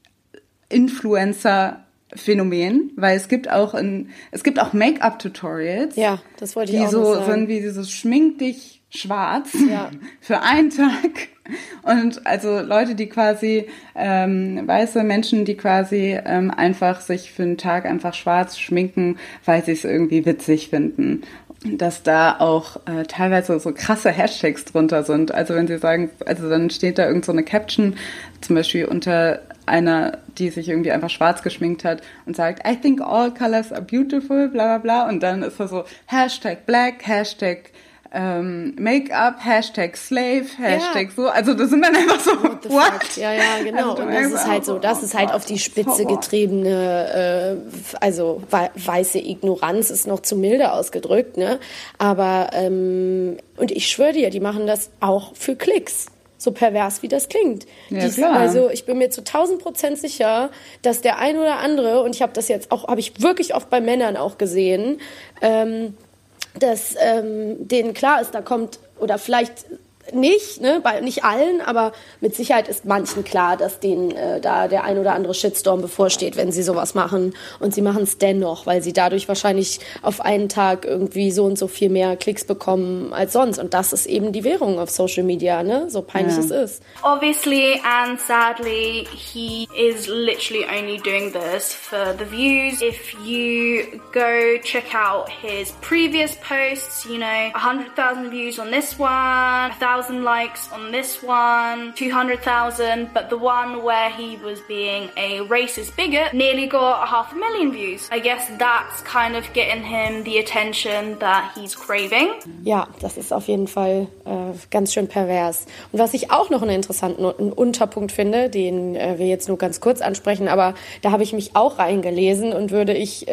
B: Influencer-Phänomen, weil es gibt auch in, es gibt auch Make-up-Tutorials,
A: ja, das wollte ich
B: die
A: auch
B: so
A: noch sagen.
B: sind wie dieses Schmink dich schwarz
A: ja.
B: für einen Tag und also Leute, die quasi ähm, weiße Menschen, die quasi ähm, einfach sich für einen Tag einfach schwarz schminken, weil sie es irgendwie witzig finden. Dass da auch äh, teilweise so krasse Hashtags drunter sind. Also wenn sie sagen, also dann steht da irgend so eine Caption, zum Beispiel unter einer, die sich irgendwie einfach schwarz geschminkt hat und sagt, I think all colors are beautiful, bla bla bla. Und dann ist da so Hashtag Black, Hashtag ähm, Make-up, Hashtag Slave, Hashtag ja. so. Also das sind dann einfach so, what? what?
A: Ja, ja, genau. Also, und das ist halt so, das ist halt auf die Spitze getriebene, äh, also weiße Ignoranz ist noch zu milde ausgedrückt, ne? Aber, ähm, und ich schwöre dir, die machen das auch für Klicks. So pervers, wie das klingt.
B: Ja,
A: die, also ich bin mir zu tausend Prozent sicher, dass der ein oder andere, und ich habe das jetzt auch, habe ich wirklich oft bei Männern auch gesehen, ähm, dass ähm, denen klar ist, da kommt, oder vielleicht nicht, ne, bei nicht allen, aber mit Sicherheit ist manchen klar, dass denen äh, da der ein oder andere Shitstorm bevorsteht, wenn sie sowas machen. Und sie machen es dennoch, weil sie dadurch wahrscheinlich auf einen Tag irgendwie so und so viel mehr Klicks bekommen als sonst. Und das ist eben die Währung auf Social Media, ne? So peinlich ja. es ist.
K: Obviously and sadly, he is literally only doing this for the views. If you go check out his previous posts, you know, one hundred thousand views on this one, one thousand likes on this one, two hundred thousand, but the one where he was being a racist bigot nearly got a half a million views. I guess that's kind of getting him the attention that he's craving.
A: Ja, das ist auf jeden Fall äh, ganz schön pervers. Und was ich auch noch einen interessanten einen Unterpunkt finde, den äh, wir jetzt nur ganz kurz ansprechen, aber da habe ich mich auch reingelesen und würde ich äh,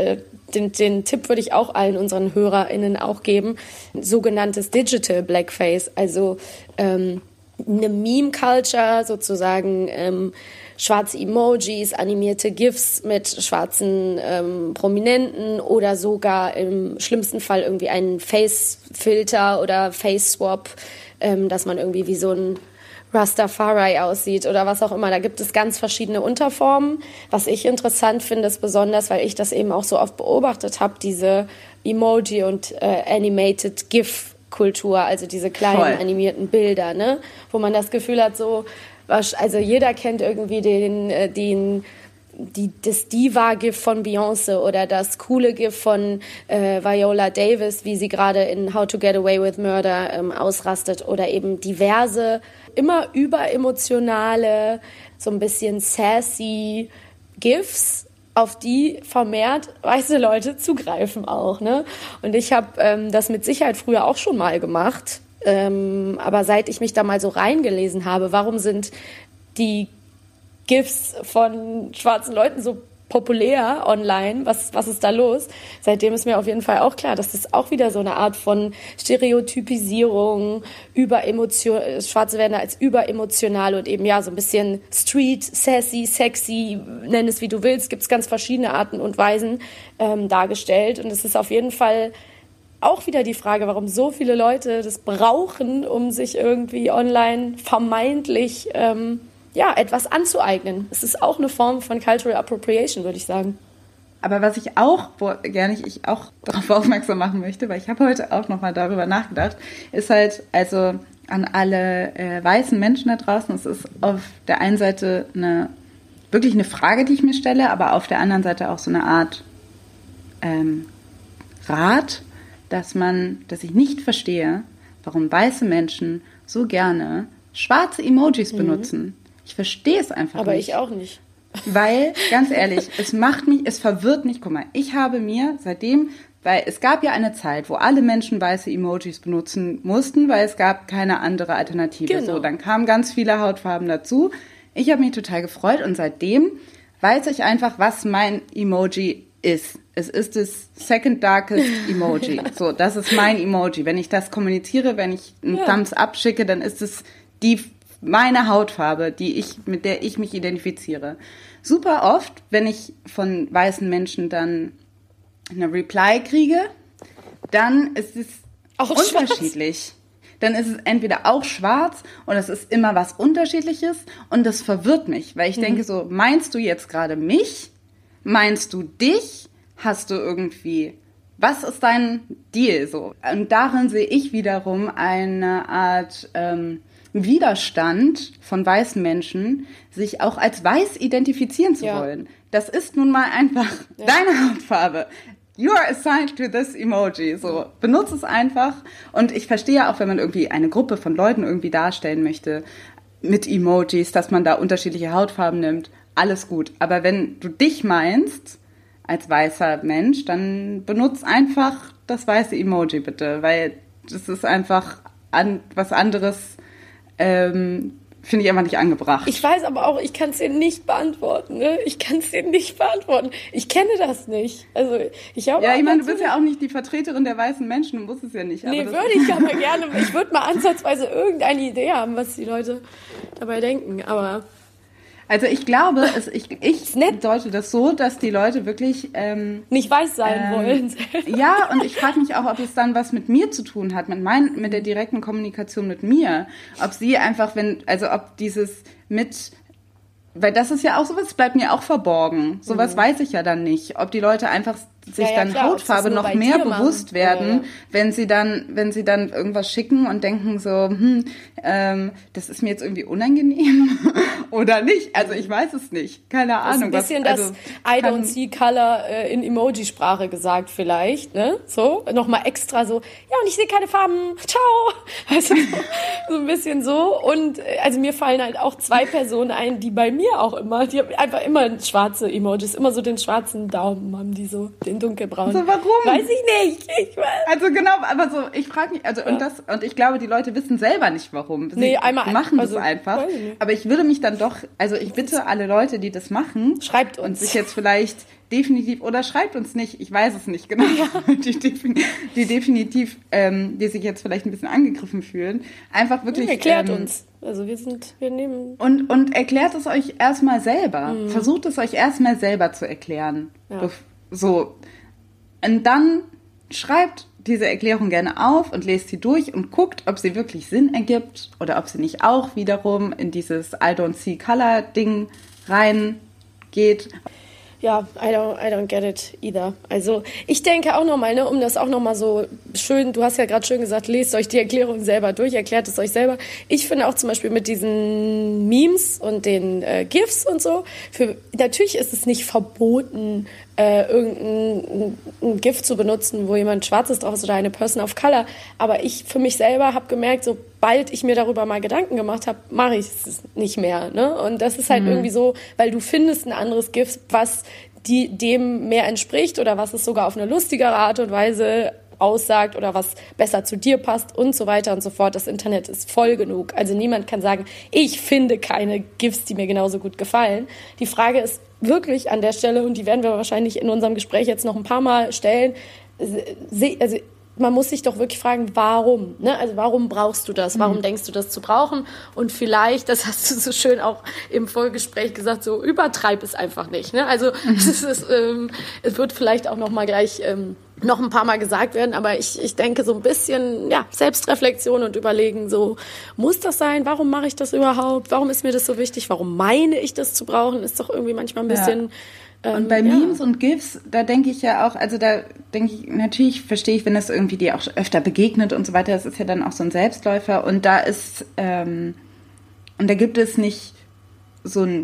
A: den, den Tipp würde ich auch allen unseren HörerInnen auch geben, sogenanntes Digital Blackface, also ähm, eine Meme-Culture sozusagen, ähm, schwarze Emojis, animierte GIFs mit schwarzen ähm, Prominenten oder sogar im schlimmsten Fall irgendwie einen Face-Filter oder Face-Swap, ähm, dass man irgendwie wie so ein Rastafari aussieht oder was auch immer. Da gibt es ganz verschiedene Unterformen. Was ich interessant finde, ist besonders, weil ich das eben auch so oft beobachtet habe, diese Emoji- und äh, Animated GIF-Kultur, also diese kleinen
B: Voll.
A: animierten Bilder, ne? Wo man das Gefühl hat, so, also jeder kennt irgendwie den, den, die, das Diva-GIF von Beyoncé oder das coole GIF von äh, Viola Davis, wie sie gerade in How to Get Away with Murder ähm, ausrastet, oder eben diverse, immer überemotionale, so ein bisschen sassy GIFs, auf die vermehrt weiße Leute zugreifen auch, ne? Und ich habe ähm, das mit Sicherheit früher auch schon mal gemacht. Ähm, aber seit ich mich da mal so reingelesen habe, warum sind die GIFs von schwarzen Leuten so populär online, was, was ist da los? Seitdem ist mir auf jeden Fall auch klar, dass das auch wieder so eine Art von Stereotypisierung, Überemotion, Schwarze werden als überemotional und eben ja so ein bisschen street, sassy, sexy, nenn es wie du willst, gibt es ganz verschiedene Arten und Weisen ähm, dargestellt, und es ist auf jeden Fall auch wieder die Frage, warum so viele Leute das brauchen, um sich irgendwie online vermeintlich ähm, ja, etwas anzueignen. Es ist auch eine Form von Cultural Appropriation, würde ich sagen.
B: Aber was ich auch, wo gerne ich, ich auch darauf aufmerksam machen möchte, weil ich habe heute auch nochmal darüber nachgedacht, ist halt, also an alle äh, weißen Menschen da draußen, es ist auf der einen Seite eine, wirklich eine Frage, die ich mir stelle, aber auf der anderen Seite auch so eine Art ähm, Rat, dass man, dass ich nicht verstehe, warum weiße Menschen so gerne schwarze Emojis mhm. benutzen. Ich verstehe es einfach
A: Aber
B: nicht.
A: Aber ich auch nicht.
B: Weil, ganz ehrlich, es macht mich, es verwirrt mich. Guck mal, ich habe mir seitdem, weil es gab ja eine Zeit, wo alle Menschen weiße Emojis benutzen mussten, weil es gab keine andere Alternative.
A: Genau.
B: So, dann kamen ganz viele Hautfarben dazu. Ich habe mich total gefreut und seitdem weiß ich einfach, was mein Emoji ist. Es ist das second darkest Emoji. So, das ist mein Emoji. Wenn ich das kommuniziere, wenn ich einen
A: Ja.
B: Thumbs up schicke, dann ist es die meine Hautfarbe, die ich, mit der ich mich identifiziere. Super oft, wenn ich von weißen Menschen dann eine Reply kriege, dann ist es
A: Auch
B: unterschiedlich. Schwarz. Dann ist es entweder auch schwarz und es ist immer was Unterschiedliches und das verwirrt mich, weil ich mhm. denke so, meinst du jetzt gerade mich? Meinst du dich? Hast du irgendwie, was ist dein Deal so? Und darin sehe ich wiederum eine Art ähm, Widerstand von weißen Menschen, sich auch als weiß identifizieren zu
A: ja.
B: wollen. Das ist nun mal einfach ja. deine Hautfarbe. You are assigned to this emoji. So, benutze es einfach. Und ich verstehe ja auch, wenn man irgendwie eine Gruppe von Leuten irgendwie darstellen möchte mit Emojis, dass man da unterschiedliche Hautfarben nimmt. Alles gut. Aber wenn du dich meinst als weißer Mensch, dann benutze einfach das weiße Emoji bitte, weil das ist einfach an, was anderes. Ähm, finde ich einfach nicht angebracht.
A: Ich weiß aber auch, ich kann es dir nicht beantworten. Ne? Ich kann es dir nicht beantworten. Ich kenne das nicht. Also ich habe
B: ja, ich meine, du bist ja auch nicht die Vertreterin der weißen Menschen, du musst es ja nicht.
A: Nee, würde ich aber gerne. Ich würde mal ansatzweise irgendeine Idee haben, was die Leute dabei denken. Aber
B: also ich glaube, es, ich, ich deute das so, dass die Leute wirklich ähm,
A: nicht weiß sein
B: ähm,
A: wollen.
B: Ja, und ich frage mich auch, ob es dann was mit mir zu tun hat, mit mein, mit der direkten Kommunikation mit mir. Ob sie einfach, wenn, also ob dieses mit, weil das ist ja auch sowas, bleibt mir auch verborgen. Sowas mhm. weiß ich ja dann nicht. Ob die Leute einfach sich ja, ja, dann klar, Hautfarbe noch mehr bewusst werden, ja, ja. wenn sie dann, wenn sie dann irgendwas schicken und denken so, hm, ähm, das ist mir jetzt irgendwie unangenehm oder nicht. Also ich weiß es nicht. Keine Ahnung.
A: Das ist ein bisschen was, also, das I don't see color äh, in Emoji-Sprache gesagt vielleicht, ne? So, nochmal extra so, ja, und ich sehe keine Farben, ciao. Also so, so ein bisschen so. Und also mir fallen halt auch zwei Personen ein, die bei mir auch immer, die haben einfach immer schwarze Emojis, immer so den schwarzen Daumen haben die so, den in dunkelbraun.
B: So, warum?
A: Weiß ich nicht. Ich weiß.
B: Also genau, aber so, ich frage mich, also ja. und das, und ich glaube, die Leute wissen selber nicht, warum. Sie
A: nee, einmal
B: machen
A: also,
B: das einfach. Aber ich würde mich dann doch, also ich bitte alle Leute, die das machen,
A: schreibt uns.
B: Und sich jetzt vielleicht definitiv, oder schreibt uns nicht, ich weiß es nicht genau, die, defin- die definitiv, ähm, die sich jetzt vielleicht ein bisschen angegriffen fühlen, einfach wirklich...
A: Ja, erklärt
B: ähm,
A: uns. Also wir sind, wir nehmen...
B: Und, und erklärt es euch erstmal selber.
A: Mhm.
B: Versucht es euch erstmal selber zu erklären.
A: Ja.
B: So. Und dann schreibt diese Erklärung gerne auf und lest sie durch und guckt, ob sie wirklich Sinn ergibt oder ob sie nicht auch wiederum in dieses I don't see color Ding reingeht.
A: Ja, I don't, I don't get it either. Also ich denke auch nochmal, ne, um das auch nochmal so schön, du hast ja gerade schön gesagt, lest euch die Erklärung selber durch, erklärt es euch selber. Ich finde auch zum Beispiel mit diesen Memes und den äh, GIFs und so, für, natürlich ist es nicht verboten, äh, irgendein ein GIF zu benutzen, wo jemand Schwarzes drauf ist oder eine Person of Color. Aber ich für mich selber habe gemerkt, sobald ich mir darüber mal Gedanken gemacht habe, mache ich es nicht mehr. Ne? Und das ist halt mhm. irgendwie so, weil du findest ein anderes GIF, was die, dem mehr entspricht oder was es sogar auf eine lustigere Art und Weise aussagt oder was besser zu dir passt und so weiter und so fort. Das Internet ist voll genug. Also niemand kann sagen, ich finde keine GIFs, die mir genauso gut gefallen. Die Frage ist wirklich an der Stelle, und die werden wir wahrscheinlich in unserem Gespräch jetzt noch ein paar Mal stellen, also man muss sich doch wirklich fragen, warum? Ne? Also warum brauchst du das? Warum mhm. denkst du das zu brauchen? Und vielleicht, das hast du so schön auch im Vorgespräch gesagt, so übertreib es einfach nicht. Ne? Also mhm. es, ist, ähm, es wird vielleicht auch noch mal gleich ähm, noch ein paar Mal gesagt werden, aber ich, ich denke so ein bisschen ja, Selbstreflexion und überlegen, so muss das sein? Warum mache ich das überhaupt? Warum ist mir das so wichtig? Warum meine ich das zu brauchen? Ist doch irgendwie manchmal ein bisschen...
B: Ja. Und bei
A: ähm,
B: Memes ja. und GIFs, da denke ich ja auch, also da denke ich, natürlich verstehe ich, wenn das irgendwie dir auch öfter begegnet und so weiter, das ist ja dann auch so ein Selbstläufer und da ist, ähm, und da gibt es nicht so ein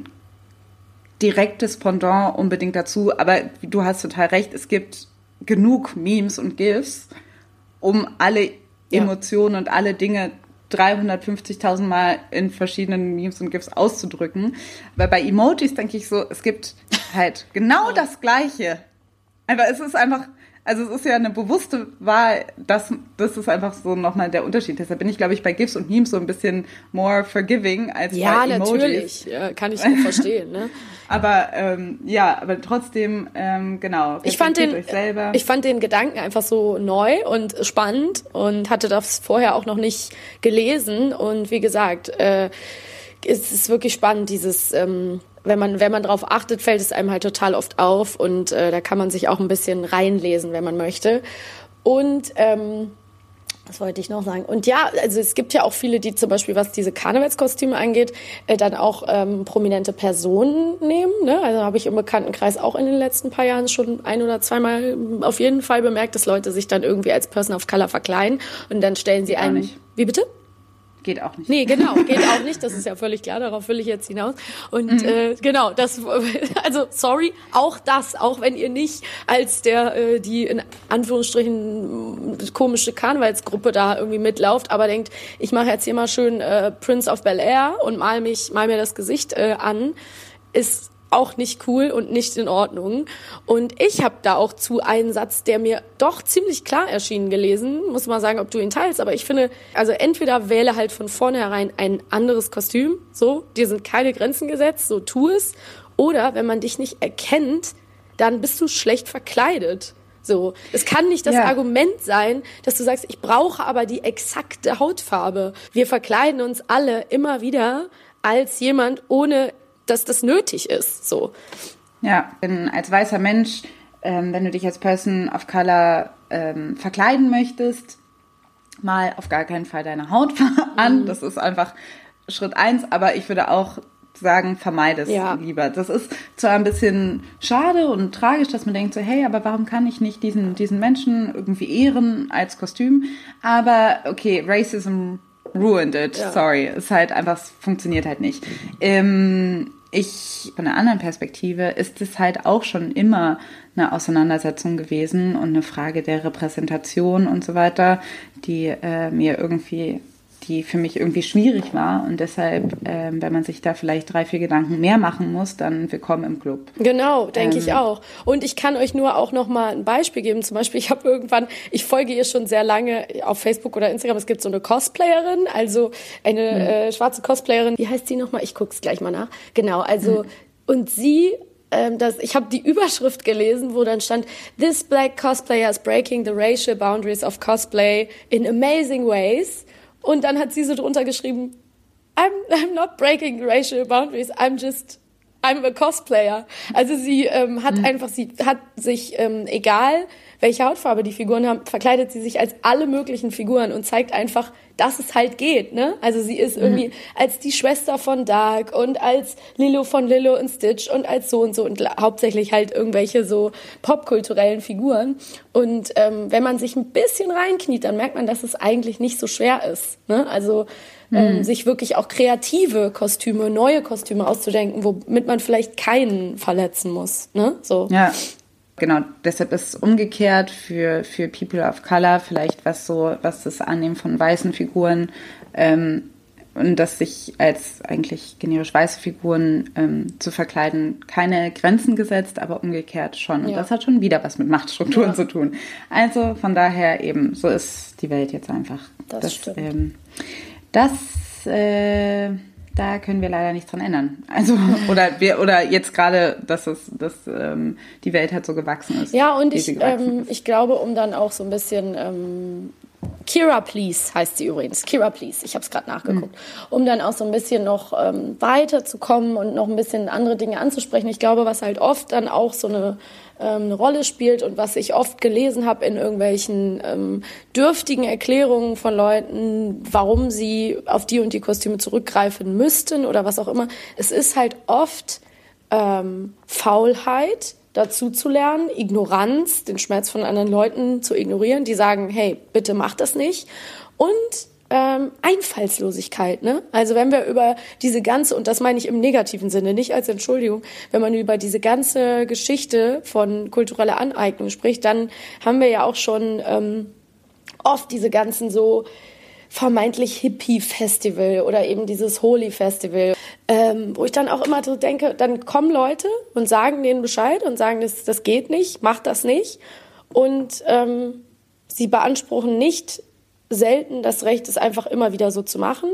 B: direktes Pendant unbedingt dazu, aber du hast total recht, es gibt genug Memes und GIFs, um alle ja. Emotionen und alle Dinge dreihundertfünfzigtausend Mal in verschiedenen Memes und GIFs auszudrücken. Weil bei Emojis denke ich so, es gibt halt genau das Gleiche. Aber es ist einfach, also es ist ja eine bewusste Wahl, das, das ist einfach so nochmal der Unterschied. Deshalb bin ich, glaube ich, bei GIFs und Memes so ein bisschen more forgiving als
A: ja,
B: bei Emojis.
A: Ja, natürlich. Ja, kann ich so verstehen. Ne?
B: Aber ähm, ja, aber trotzdem, ähm, genau,
A: ich fand, den,
B: euch selber.
A: ich fand den Gedanken einfach so neu und spannend und hatte das vorher auch noch nicht gelesen. Und wie gesagt, äh, es ist wirklich spannend, dieses... Ähm, Wenn man, wenn man drauf achtet, fällt es einem halt total oft auf und äh, da kann man sich auch ein bisschen reinlesen, wenn man möchte. Und ähm, was wollte ich noch sagen? Und ja, also es gibt ja auch viele, die zum Beispiel, was diese Karnevalskostüme angeht, äh, dann auch ähm, prominente Personen nehmen. Ne? Also habe ich im Bekanntenkreis auch in den letzten paar Jahren schon ein oder zweimal auf jeden Fall bemerkt, dass Leute sich dann irgendwie als Person of Color verkleiden und dann stellen sie einen...
B: Nicht.
A: Wie bitte?
B: Geht auch nicht.
A: Nee, genau, geht auch nicht. Das ist ja völlig klar, darauf will ich jetzt hinaus. Und mhm. äh, genau, das, also sorry, auch das, auch wenn ihr nicht als der, äh, die in Anführungsstrichen komische Karnevalsgruppe da irgendwie mitlauft, aber denkt, ich mache jetzt hier mal schön äh, Prince of Bel-Air und mal mich, mal mir das Gesicht äh, an, ist auch nicht cool und nicht in Ordnung. Und ich habe da auch zu einen Satz, der mir doch ziemlich klar erschien, gelesen. Muss mal sagen, ob du ihn teilst. Aber ich finde, also entweder wähle halt von vornherein ein anderes Kostüm. So, dir sind keine Grenzen gesetzt, so tu es. Oder wenn man dich nicht erkennt, dann bist du schlecht verkleidet. So, es kann nicht das ja. Argument sein, dass du sagst, ich brauche aber die exakte Hautfarbe. Wir verkleiden uns alle immer wieder als jemand ohne dass das nötig ist, so.
B: Ja, denn als weißer Mensch, ähm, wenn du dich als Person of Color ähm, verkleiden möchtest, mal auf gar keinen Fall deine Haut an. Mhm. Das ist einfach Schritt eins, aber ich würde auch sagen, vermeide es ja. lieber. Das ist zwar ein bisschen schade und tragisch, dass man denkt so, hey, aber warum kann ich nicht diesen, diesen Menschen irgendwie ehren als Kostüm? Aber okay, Racism ruined it, ja. sorry. Es ist halt einfach, es funktioniert halt nicht. Ähm, ich, von einer anderen Perspektive, ist es halt auch schon immer eine Auseinandersetzung gewesen und eine Frage der Repräsentation und so weiter, die äh, mir irgendwie, die für mich irgendwie schwierig war. Und deshalb, ähm, wenn man sich da vielleicht drei, vier Gedanken mehr machen muss, dann willkommen im Club.
A: Genau, denke
B: ähm,
A: ich auch. Und ich kann euch nur auch noch mal ein Beispiel geben. Zum Beispiel, ich habe irgendwann, ich folge ihr schon sehr lange auf Facebook oder Instagram. Es gibt so eine Cosplayerin, also eine mhm. äh, schwarze Cosplayerin. Wie heißt sie nochmal? Ich guck's gleich mal nach. Genau, also mhm. und sie... Das, ich habe die Überschrift gelesen, wo dann stand, "This black cosplayer is breaking the racial boundaries of cosplay in amazing ways." Und dann hat sie so drunter geschrieben, I'm, I'm not breaking racial boundaries, I'm just, I'm a cosplayer. Also sie ähm, hat mhm. einfach, sie hat sich, ähm, egal welche Hautfarbe die Figuren haben, verkleidet sie sich als alle möglichen Figuren und zeigt einfach, dass es halt geht, ne? Also sie ist irgendwie mhm. als die Schwester von Dark und als Lilo von Lilo und Stitch und als so und so und hauptsächlich halt irgendwelche so popkulturellen Figuren. Und ähm, wenn man sich ein bisschen reinkniet, dann merkt man, dass es eigentlich nicht so schwer ist, ne? Also ähm, mhm. sich wirklich auch kreative Kostüme, neue Kostüme auszudenken, womit man vielleicht keinen verletzen muss, ne? So.
B: Ja. Genau, deshalb ist es umgekehrt für, für People of Color vielleicht was so, was das Annehmen von weißen Figuren ähm, und das sich als eigentlich generisch weiße Figuren ähm, zu verkleiden, keine Grenzen gesetzt, aber umgekehrt schon. Und ja. das hat schon wieder was mit Machtstrukturen ja. zu tun. Also von daher eben, so ist die Welt jetzt einfach.
A: Das, das stimmt.
B: Ähm, das äh, Da können wir leider nichts dran ändern. Also oder wir oder jetzt gerade, dass es, dass ähm, die Welt halt so gewachsen ist.
A: Ja, und ich, ähm, ich glaube, um dann auch so ein bisschen ähm, Kira Please heißt sie übrigens. Kira Please, ich habe es gerade nachgeguckt. Mhm. Um dann auch so ein bisschen noch ähm, weiterzukommen und noch ein bisschen andere Dinge anzusprechen. Ich glaube, was halt oft dann auch so eine eine Rolle spielt und was ich oft gelesen habe in irgendwelchen ähm, dürftigen Erklärungen von Leuten, warum sie auf die und die Kostüme zurückgreifen müssten oder was auch immer. Es ist halt oft ähm, Faulheit, dazu zu lernen, Ignoranz, den Schmerz von anderen Leuten zu ignorieren, die sagen, hey, bitte mach das nicht. Und Ähm, Einfallslosigkeit, ne? Also wenn wir über diese ganze, und das meine ich im negativen Sinne, nicht als Entschuldigung, wenn man über diese ganze Geschichte von kultureller Aneignung spricht, dann haben wir ja auch schon ähm, oft diese ganzen so vermeintlich Hippie-Festival oder eben dieses Holy-Festival, ähm, wo ich dann auch immer so denke, dann kommen Leute und sagen denen Bescheid und sagen, das, das geht nicht, macht das nicht. Und ähm, sie beanspruchen nicht selten das Recht, es einfach immer wieder so zu machen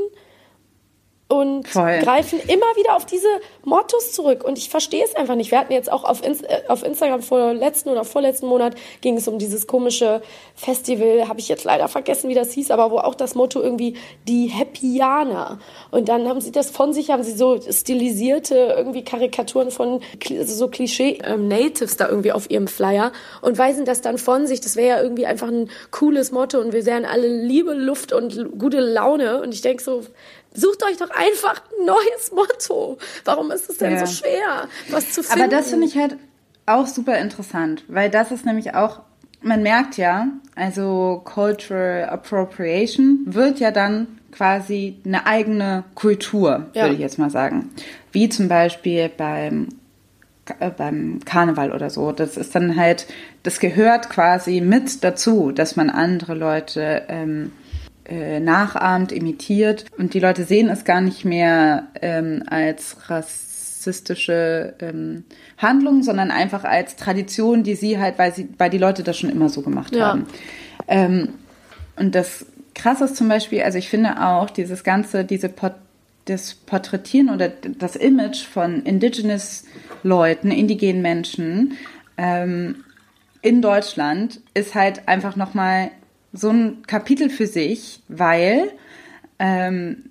A: und Voll. greifen immer wieder auf diese Mottos zurück. Und ich verstehe es einfach nicht. Wir hatten jetzt auch auf, Inst- auf Instagram vor letzten oder vorletzten Monat ging es um dieses komische Festival, habe ich jetzt leider vergessen, wie das hieß, aber wo auch das Motto irgendwie die Happyaner. Und dann haben sie das von sich, haben sie so stilisierte irgendwie Karikaturen von also so Klischee-Natives da irgendwie auf ihrem Flyer und weisen das dann von sich. Das wäre ja irgendwie einfach ein cooles Motto und wir wären alle Liebe, Luft und gute Laune. Und ich denke so, sucht euch doch einfach ein neues Motto. Warum ist es denn ja. so schwer, was zu finden?
B: Aber das finde ich halt auch super interessant, weil das ist nämlich auch, man merkt ja, also Cultural Appropriation wird ja dann quasi eine eigene Kultur, ja. würde ich jetzt mal sagen. Wie zum Beispiel beim, äh, beim Karneval oder so. Das ist dann halt, das gehört quasi mit dazu, dass man andere Leute ähm, nachahmt, imitiert und die Leute sehen es gar nicht mehr ähm, als rassistische ähm, Handlung, sondern einfach als Tradition, die sie halt, weil sie, weil die Leute das schon immer so gemacht ja. haben. Ähm, und das Krasse ist zum Beispiel, also ich finde auch dieses ganze, diese Port- das Porträtieren oder das Image von indigenous Leuten, indigenen Menschen ähm, in Deutschland ist halt einfach nochmal so ein Kapitel für sich, weil ähm,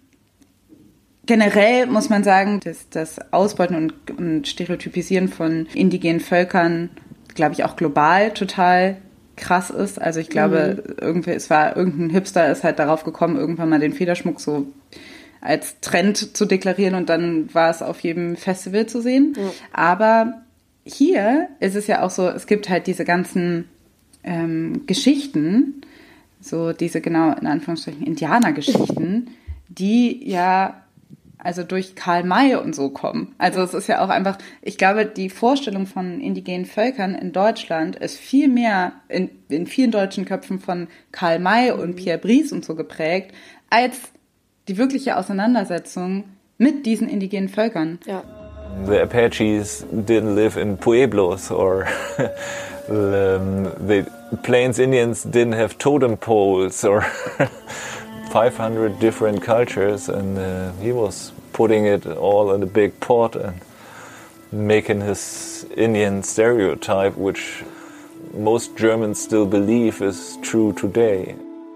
B: generell muss man sagen, dass das Ausbeuten und, und Stereotypisieren von indigenen Völkern, glaube ich, auch global total krass ist. Also ich glaube, mhm. irgendwie, es war irgendein Hipster ist halt darauf gekommen, irgendwann mal den Federschmuck so als Trend zu deklarieren und dann war es auf jedem Festival zu sehen. Mhm. Aber hier ist es ja auch so, es gibt halt diese ganzen ähm, Geschichten, so diese genau in Anführungsstrichen Indianergeschichten, die ja also durch Karl May und so kommen. Also es ist ja auch einfach, ich glaube, die Vorstellung von indigenen Völkern in Deutschland ist viel mehr in, in vielen deutschen Köpfen von Karl May und Pierre Brice und so geprägt, als die wirkliche Auseinandersetzung mit diesen indigenen Völkern.
A: Ja.
L: The Apaches didn't live in pueblos or um, the Plains Indians didn't have totem poles or five hundred different cultures, and uh, he was putting it all in a big pot and making his Indian stereotype, which most Germans still believe is true today.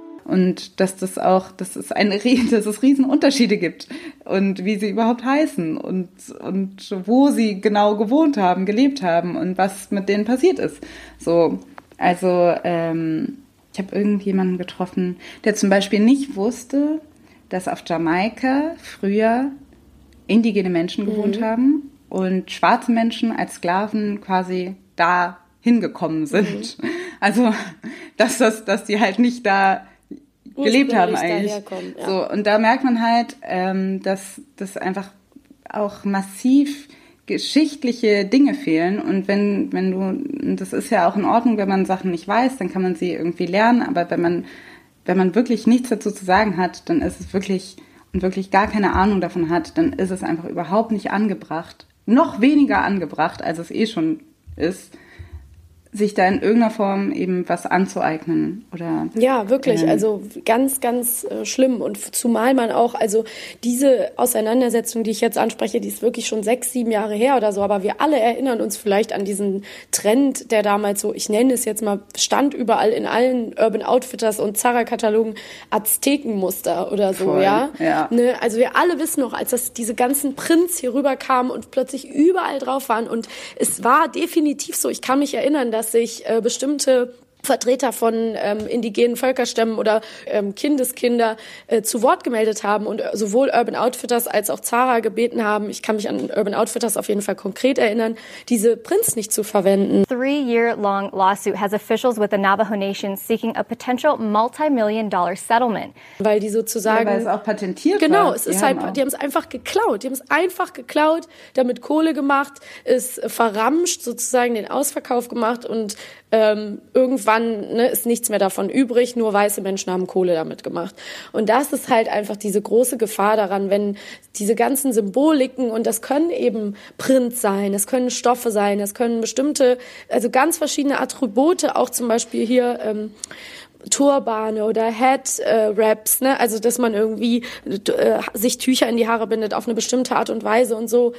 B: Und dass das auch, dass es eine, dass es Riesenunterschiede gibt und wie sie überhaupt heißen und, und wo sie genau gewohnt haben, gelebt haben und was mit denen passiert ist. So, also ähm, ich habe irgendjemanden getroffen, der zum Beispiel nicht wusste, dass auf Jamaika früher indigene Menschen gewohnt mhm. haben und schwarze Menschen als Sklaven quasi da hingekommen sind. Mhm. Also, dass das, dass die halt nicht da gelebt haben eigentlich. Ja. So, und da merkt man halt, ähm, dass das einfach auch massiv geschichtliche Dinge fehlen. Und wenn, wenn du, das ist ja auch in Ordnung, wenn man Sachen nicht weiß, dann kann man sie irgendwie lernen. Aber wenn man, wenn man wirklich nichts dazu zu sagen hat, dann ist es wirklich, und wirklich gar keine Ahnung davon hat, dann ist es einfach überhaupt nicht angebracht. Noch weniger angebracht, als es eh schon ist, sich da in irgendeiner Form eben was anzueignen oder
A: ja, wirklich,
B: ähm,
A: also ganz, ganz äh, schlimm und zumal man auch, also diese Auseinandersetzung, die ich jetzt anspreche, die ist wirklich schon sechs, sieben Jahre her oder so, aber wir alle erinnern uns vielleicht an diesen Trend, der damals so, ich nenne es jetzt mal, stand überall in allen Urban Outfitters und Zara-Katalogen Aztekenmuster oder so,
B: voll,
A: ja,
B: ja.
A: Ne? Also wir alle wissen noch, als das diese ganzen Prints hier rüberkamen und plötzlich überall drauf waren und es war definitiv so, ich kann mich erinnern, dass sich äh, bestimmte Vertreter von ähm, indigenen Völkerstämmen oder ähm, Kindeskinder äh, zu Wort gemeldet haben und sowohl Urban Outfitters als auch Zara gebeten haben, ich kann mich an Urban Outfitters auf jeden Fall konkret erinnern, diese Prints nicht zu verwenden.
M: Three-year-long lawsuit has officials with the Navajo Nation seeking a potential multi-million dollar settlement.
A: Weil die sozusagen...
B: Ja, weil es auch patentiert
A: genau,
B: war.
A: es ist halt, die haben es einfach geklaut. Die haben es einfach geklaut, damit Kohle gemacht, es verramscht, sozusagen den Ausverkauf gemacht und ähm, irgendwann ne, ist nichts mehr davon übrig, nur weiße Menschen haben Kohle damit gemacht. Und das ist halt einfach diese große Gefahr daran, wenn diese ganzen Symboliken, und das können eben Prints sein, das können Stoffe sein, das können bestimmte, also ganz verschiedene Attribute, auch zum Beispiel hier ähm, Turbane oder Head-Wraps, äh, ne? Also dass man irgendwie äh, sich Tücher in die Haare bindet auf eine bestimmte Art und Weise und so.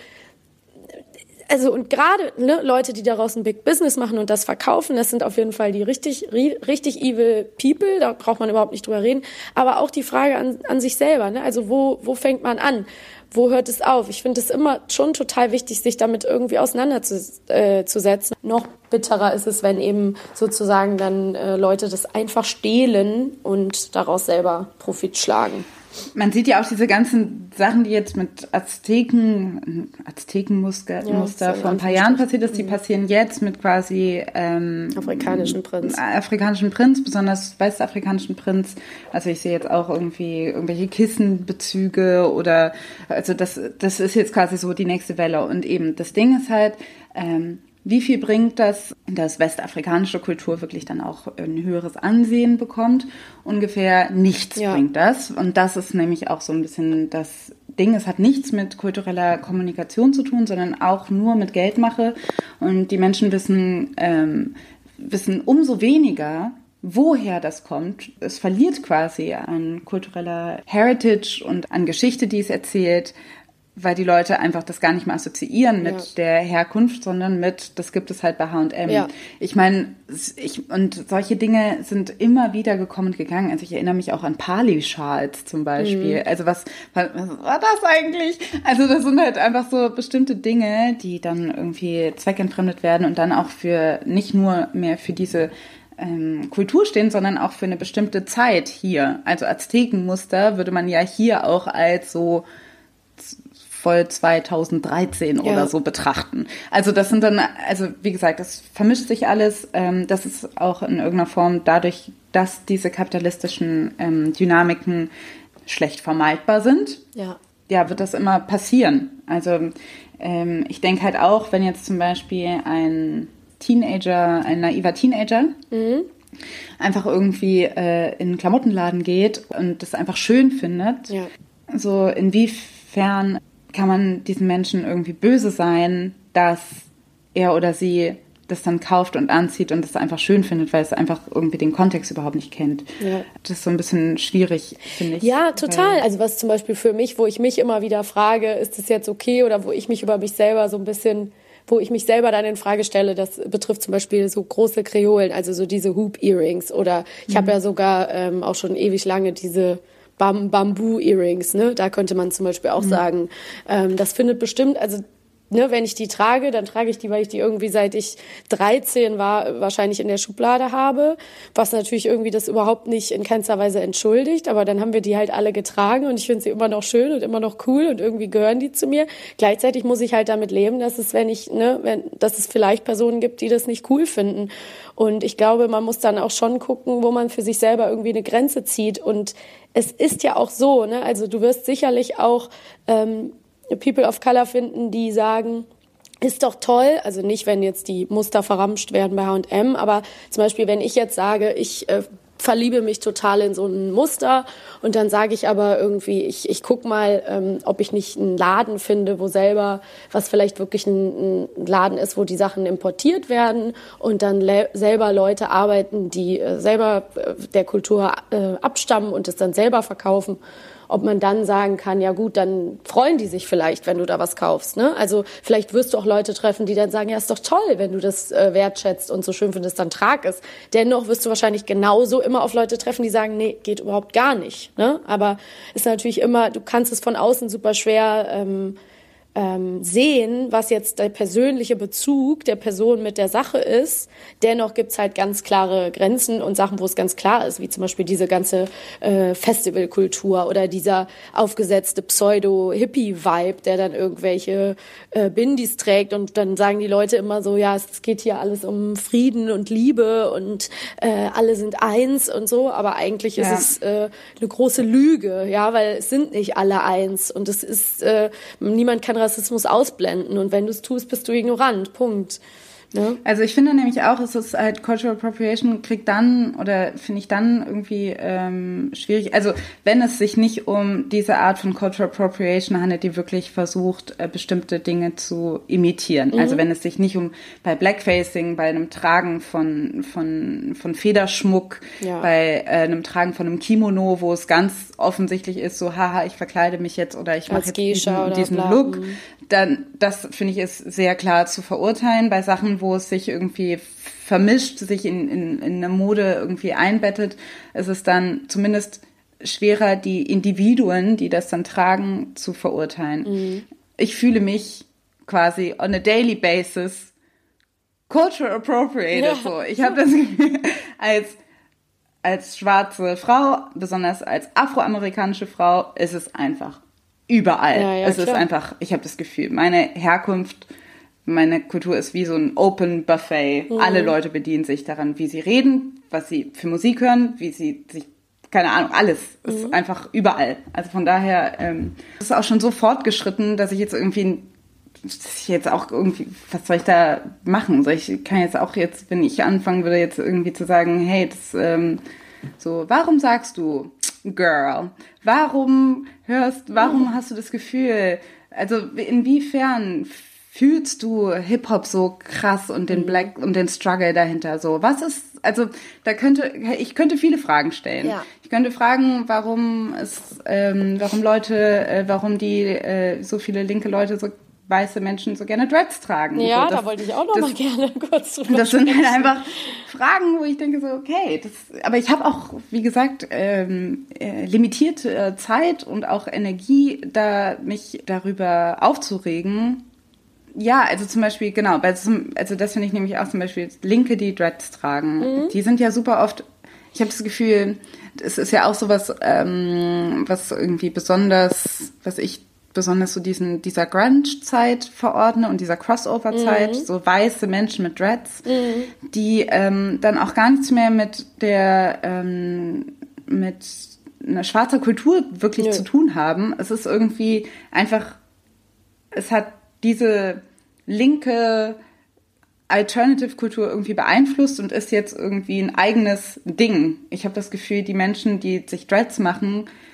A: Also und gerade ne, Leute, die daraus ein Big Business machen und das verkaufen, das sind auf jeden Fall die richtig richtig evil people, da braucht man überhaupt nicht drüber reden. Aber auch die Frage an, an sich selber, ne? Also wo wo fängt man an? Wo hört es auf? Ich finde es immer schon total wichtig, sich damit irgendwie auseinanderzusetzen. Äh, Noch bitterer ist es, wenn eben sozusagen dann äh, Leute das einfach stehlen und daraus selber Profit schlagen.
B: Man sieht ja auch diese ganzen Sachen, die jetzt mit Azteken, Aztekenmuster ja, Muster vor ein paar Jahren passiert ist, die passieren jetzt mit quasi ähm,
A: afrikanischen Prinz.
B: Afrikanischen Prinz, besonders westafrikanischen Prinz. Also ich sehe jetzt auch irgendwie irgendwelche Kissenbezüge oder also das, das ist jetzt quasi so die nächste Welle. Und eben das Ding ist halt, ähm, wie viel bringt das, dass westafrikanische Kultur wirklich dann auch ein höheres Ansehen bekommt? Ungefähr nichts ja. bringt das. Und das ist nämlich auch so ein bisschen das Ding. Es hat nichts mit kultureller Kommunikation zu tun, sondern auch nur mit Geldmache. Und die Menschen wissen, ähm, wissen umso weniger, woher das kommt. Es verliert quasi an kultureller Heritage und an Geschichte, die es erzählt, weil die Leute einfach das gar nicht mehr assoziieren mit ja. der Herkunft, sondern mit, das gibt es halt bei H und M. Ja. Ich meine, ich, und solche Dinge sind immer wieder gekommen und gegangen. Also ich erinnere mich auch an Pali-Schals zum Beispiel. Mhm. Also was, was war das eigentlich? Also das sind halt einfach so bestimmte Dinge, die dann irgendwie zweckentfremdet werden und dann auch für, nicht nur mehr für diese ähm, Kultur stehen, sondern auch für eine bestimmte Zeit hier. Also Aztekenmuster würde man ja hier auch als so voll zweitausenddreizehn ja. oder so betrachten. Also das sind dann, also wie gesagt, das vermischt sich alles. Ähm, das ist auch in irgendeiner Form dadurch, dass diese kapitalistischen ähm, Dynamiken schlecht vermeidbar sind. Ja. Ja, wird das immer passieren. Also ähm, ich denke halt auch, wenn jetzt zum Beispiel ein Teenager, ein naiver Teenager mhm. einfach irgendwie äh, in einen Klamottenladen geht und das einfach schön findet, ja. so inwiefern kann man diesen Menschen irgendwie böse sein, dass er oder sie das dann kauft und anzieht und das einfach schön findet, weil es einfach irgendwie den Kontext überhaupt nicht kennt. Ja. Das ist so ein bisschen schwierig, finde ich.
A: Ja, total. Also was zum Beispiel für mich, wo ich mich immer wieder frage, ist das jetzt okay, oder wo ich mich über mich selber so ein bisschen, wo ich mich selber dann in Frage stelle, das betrifft zum Beispiel so große Kreolen, also so diese Hoop-Earrings, oder ich mhm. habe ja sogar ähm, auch schon ewig lange diese Bam- Bamboo-Earrings, ne? Da könnte man zum Beispiel auch mhm. sagen, ähm, das findet bestimmt, also Ne, wenn ich die trage, dann trage ich die, weil ich die irgendwie seit ich dreizehn war, wahrscheinlich in der Schublade habe, was natürlich irgendwie das überhaupt nicht in keinster Weise entschuldigt, aber dann haben wir die halt alle getragen und ich finde sie immer noch schön und immer noch cool und irgendwie gehören die zu mir. Gleichzeitig muss ich halt damit leben, dass es, wenn ich, ne, wenn, dass es vielleicht Personen gibt, die das nicht cool finden. Und ich glaube, man muss dann auch schon gucken, wo man für sich selber irgendwie eine Grenze zieht. Und es ist ja auch so, ne, also du wirst sicherlich auch, ähm, People of Color finden, die sagen, ist doch toll, also nicht, wenn jetzt die Muster verramscht werden bei H und M, aber zum Beispiel, wenn ich jetzt sage, ich äh, verliebe mich total in so ein Muster und dann sage ich aber irgendwie, ich, ich guck mal, ähm, ob ich nicht einen Laden finde, wo selber, was vielleicht wirklich ein, ein Laden ist, wo die Sachen importiert werden und dann le- selber Leute arbeiten, die äh, selber äh, der Kultur äh, abstammen und es dann selber verkaufen. Ob man dann sagen kann, ja gut, dann freuen die sich vielleicht, wenn du da was kaufst. Ne? Also vielleicht wirst du auch Leute treffen, die dann sagen, ja, ist doch toll, wenn du das äh, wertschätzt und so schön findest, dann trag es. Dennoch wirst du wahrscheinlich genauso immer auf Leute treffen, die sagen, nee, geht überhaupt gar nicht. Ne? Aber ist natürlich immer, du kannst es von außen super schwer ähm, ähm, sehen, was jetzt der persönliche Bezug der Person mit der Sache ist. Dennoch gibt's halt ganz klare Grenzen und Sachen, wo es ganz klar ist, wie zum Beispiel diese ganze äh, Festivalkultur oder dieser aufgesetzte Pseudo-Hippie-Vibe, der dann irgendwelche äh, Bindis trägt und dann sagen die Leute immer so, ja, es geht hier alles um Frieden und Liebe und äh, alle sind eins und so, aber eigentlich ja. ist es äh, eine große Lüge, ja, weil es sind nicht alle eins und es ist, äh, niemand kann Rassismus ausblenden und wenn du es tust, bist du ignorant. Punkt. Ne?
B: Also ich finde nämlich auch, es ist halt Cultural Appropriation kriegt dann oder finde ich dann irgendwie ähm, schwierig. Also wenn es sich nicht um diese Art von Cultural Appropriation handelt, die wirklich versucht, äh, bestimmte Dinge zu imitieren. Mhm. Also wenn es sich nicht um bei Blackfacing, bei einem Tragen von von von Federschmuck, ja. bei äh, einem Tragen von einem Kimono, wo es ganz offensichtlich ist, so haha, ich verkleide mich jetzt oder ich mache jetzt diesen, diesen Look, dann das finde ich ist sehr klar zu verurteilen. Bei Sachen, wo es sich irgendwie vermischt, sich in, in, in eine Mode irgendwie einbettet, ist es dann zumindest schwerer, die Individuen, die das dann tragen, zu verurteilen. Mhm. Ich fühle mich quasi on a daily basis cultural appropriated. Ja. So. Ich habe das Gefühl, als, als schwarze Frau, besonders als afroamerikanische Frau, ist es einfach überall. Ja, ja, es klar. ist einfach, ich habe das Gefühl, meine Herkunft, meine Kultur ist wie so ein Open Buffet. Mhm. Alle Leute bedienen sich daran, wie sie reden, was sie für Musik hören, wie sie sich, keine Ahnung, alles ist mhm. einfach überall. Also von daher ähm, ist es auch schon so fortgeschritten, dass ich jetzt irgendwie, dass ich jetzt auch irgendwie, was soll ich da machen? Soll ich kann jetzt auch jetzt, wenn ich anfangen würde, jetzt irgendwie zu sagen, hey, das ähm, so, warum sagst du Girl? Warum hörst, warum hast du das Gefühl? Also inwiefern fühlst du Hip-Hop so krass und den Black und den Struggle dahinter so? Was ist, also da könnte, ich könnte viele Fragen stellen. Ja. Ich könnte fragen, warum es, ähm, warum Leute, äh, warum die äh, so viele linke Leute so weiße Menschen so gerne Dreads tragen.
A: Ja,
B: so, das,
A: da wollte ich auch noch das, mal gerne kurz drüber
B: Das sind halt einfach Fragen, wo ich denke so, okay, das, aber ich habe auch, wie gesagt, ähm, äh, limitierte äh, Zeit und auch Energie, da mich darüber aufzuregen. Ja, also zum Beispiel, genau, bei, also das finde ich nämlich auch zum Beispiel Linke, die Dreads tragen. Mhm. Die sind ja super oft, ich habe das Gefühl, es ist ja auch sowas, ähm, was irgendwie besonders, was ich besonders so diesen dieser Grunge-Zeit verordne und dieser Crossover-Zeit, mhm. so weiße Menschen mit Dreads, mhm. die ähm, dann auch gar nichts mehr mit der, ähm, mit einer schwarzer Kultur wirklich ja. zu tun haben. Es ist irgendwie einfach, es hat diese linke Alternative-Kultur irgendwie beeinflusst und ist jetzt irgendwie ein eigenes Ding. Ich habe das Gefühl, die Menschen, die sich Dreads machen,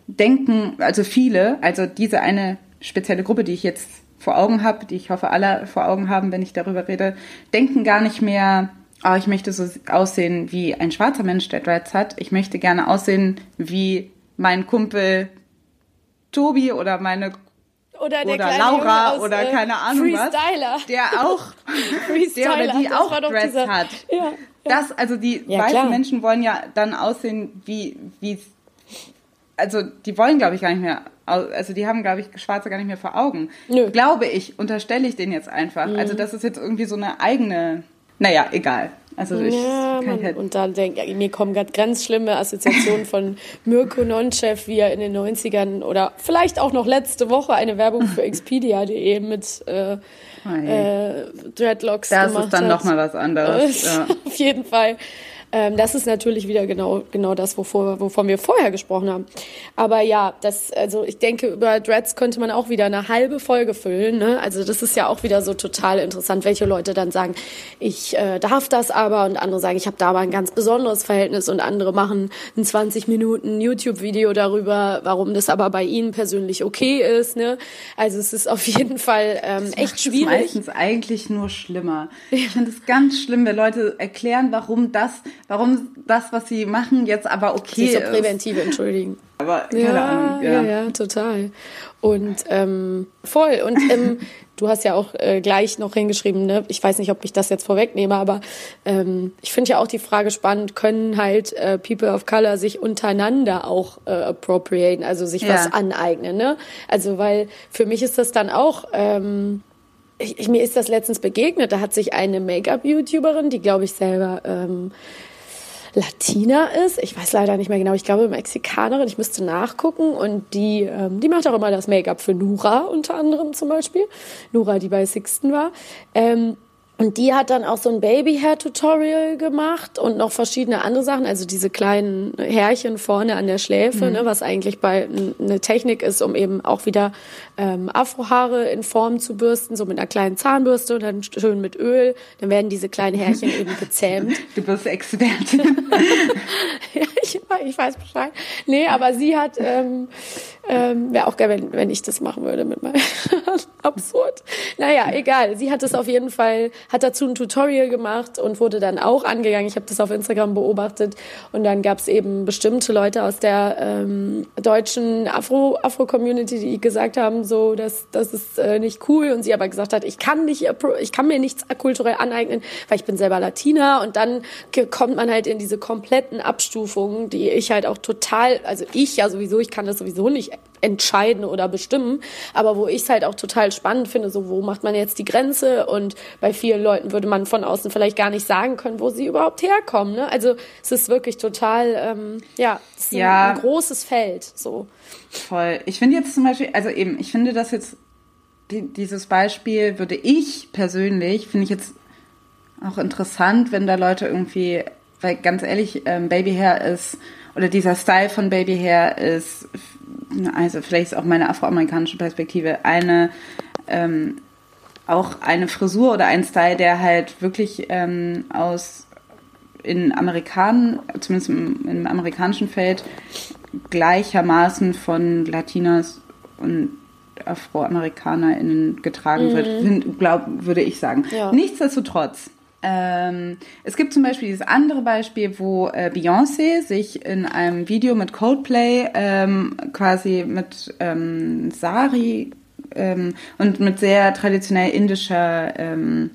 B: denken, also viele, also diese eine spezielle Gruppe, die ich jetzt vor Augen habe, die ich hoffe alle vor Augen haben, wenn ich darüber rede, denken gar nicht mehr, oh, ich möchte so aussehen wie ein schwarzer Mensch, der Dreads hat. Ich möchte gerne aussehen wie mein Kumpel Tobi oder meine
A: oder, der
B: oder Laura
A: aus,
B: oder
A: äh,
B: keine Ahnung
A: Freestyler.
B: was, der auch der oder die auch Dreads dieser, hat. Ja, ja. Das, also die ja, weißen klar. Menschen wollen ja dann aussehen wie wie also die wollen, glaube ich, gar nicht mehr, also die haben, glaube ich, Schwarze gar nicht mehr vor Augen. Nö. Glaube ich, unterstelle ich denen jetzt einfach. Mhm. Also das ist jetzt irgendwie so eine eigene, naja, egal. Also ich
A: ja, kann man, halt und dann denke ich, mir kommen gerade ganz schlimme Assoziationen von Mirko Nonchef, wie er in den neunzigern oder vielleicht auch noch letzte Woche eine Werbung für Expedia punkt de mit äh, äh, Dreadlocks
B: das
A: gemacht hat.
B: Das ist dann nochmal was anderes. Ja.
A: Auf jeden Fall. Ähm, das ist natürlich wieder genau, genau das, wovor, wovon wir vorher gesprochen haben. Aber ja, das, also ich denke, über Dreads könnte man auch wieder eine halbe Folge füllen, ne? Also das ist ja auch wieder so total interessant, welche Leute dann sagen, ich äh, darf das aber, und andere sagen, ich habe da aber ein ganz besonderes Verhältnis, und andere machen ein zwanzig Minuten YouTube-Video darüber, warum das aber bei ihnen persönlich okay ist, ne? Also es ist auf jeden Fall ähm,
B: das
A: echt
B: macht
A: schwierig.
B: Das meistens eigentlich nur schlimmer. Ich finde es ganz schlimm, wenn Leute erklären, warum das warum das, was sie machen, jetzt aber okay ist.
A: So präventive entschuldigen.
B: Aber keine
A: ja,
B: Ahnung. Ja.
A: ja, ja, total. Und ähm, voll. Und ähm, du hast ja auch äh, gleich noch hingeschrieben, ne? Ich weiß nicht, ob ich das jetzt vorwegnehme, aber ähm, ich finde ja auch die Frage spannend, können halt äh, People of Color sich untereinander auch äh, appropriaten, also sich ja. was aneignen, ne? Also, weil für mich ist das dann auch... Ähm, ich, ich, mir ist das letztens begegnet, da hat sich eine Make-up-YouTuberin, die, glaube ich, selber... Ähm, Latina ist, ich weiß leider nicht mehr genau, ich glaube Mexikanerin, ich müsste nachgucken, und die ähm, die macht auch immer das Make-up für Nura unter anderem zum Beispiel, Nura, die bei Sixten war, ähm, und die hat dann auch so ein Baby-Hair-Tutorial gemacht und noch verschiedene andere Sachen, also diese kleinen Härchen vorne an der Schläfe, mhm. ne, was eigentlich bei n- eine Technik ist, um eben auch wieder ähm, Afrohaare in Form zu bürsten, so mit einer kleinen Zahnbürste und dann schön mit Öl, dann werden diese kleinen Härchen eben gezähmt.
B: Du bist Expertin.
A: Ja, ich, ich weiß Bescheid. Nee, aber sie hat, ähm, ähm, wäre auch geil, wenn, wenn ich das machen würde mit meinem absurd. Naja, egal. Sie hat es auf jeden Fall, hat dazu ein Tutorial gemacht und wurde dann auch angegangen. Ich habe das auf Instagram beobachtet, und dann gab es eben bestimmte Leute aus der ähm, deutschen Afro, Afro-Community, die gesagt haben, so, dass das ist äh, nicht cool, und sie aber gesagt hat, ich kann nicht, ich kann mir nichts kulturell aneignen, weil ich bin selber Latina, und dann kommt man halt in diese kompletten Abstufungen, die ich halt auch total, also ich ja sowieso, ich kann das sowieso nicht entscheiden oder bestimmen, aber wo ich es halt auch total spannend finde, so wo macht man jetzt die Grenze, und bei vielen Leuten würde man von außen vielleicht gar nicht sagen können, wo sie überhaupt herkommen, ne? Also es ist wirklich total, ähm, ja, es ist
B: ja.
A: ein, ein großes Feld, so.
B: Voll. Ich finde jetzt zum Beispiel, also eben, ich finde das jetzt, die, dieses Beispiel würde ich persönlich, finde ich jetzt auch interessant, wenn da Leute irgendwie, weil ganz ehrlich, ähm, Babyhair ist, oder dieser Style von Babyhair ist, also vielleicht ist auch meine afroamerikanische Perspektive, eine, ähm, auch eine Frisur oder ein Style, der halt wirklich ähm, aus, in Amerikanern, zumindest im, im amerikanischen Feld, gleichermaßen von Latinas und AfroamerikanerInnen getragen mhm. wird, glaub, würde ich sagen. Ja. Nichtsdestotrotz, ähm, es gibt zum Beispiel dieses andere Beispiel, wo äh, Beyoncé sich in einem Video mit Coldplay ähm, quasi mit ähm, Sari ähm, und mit sehr traditionell indischer ähm,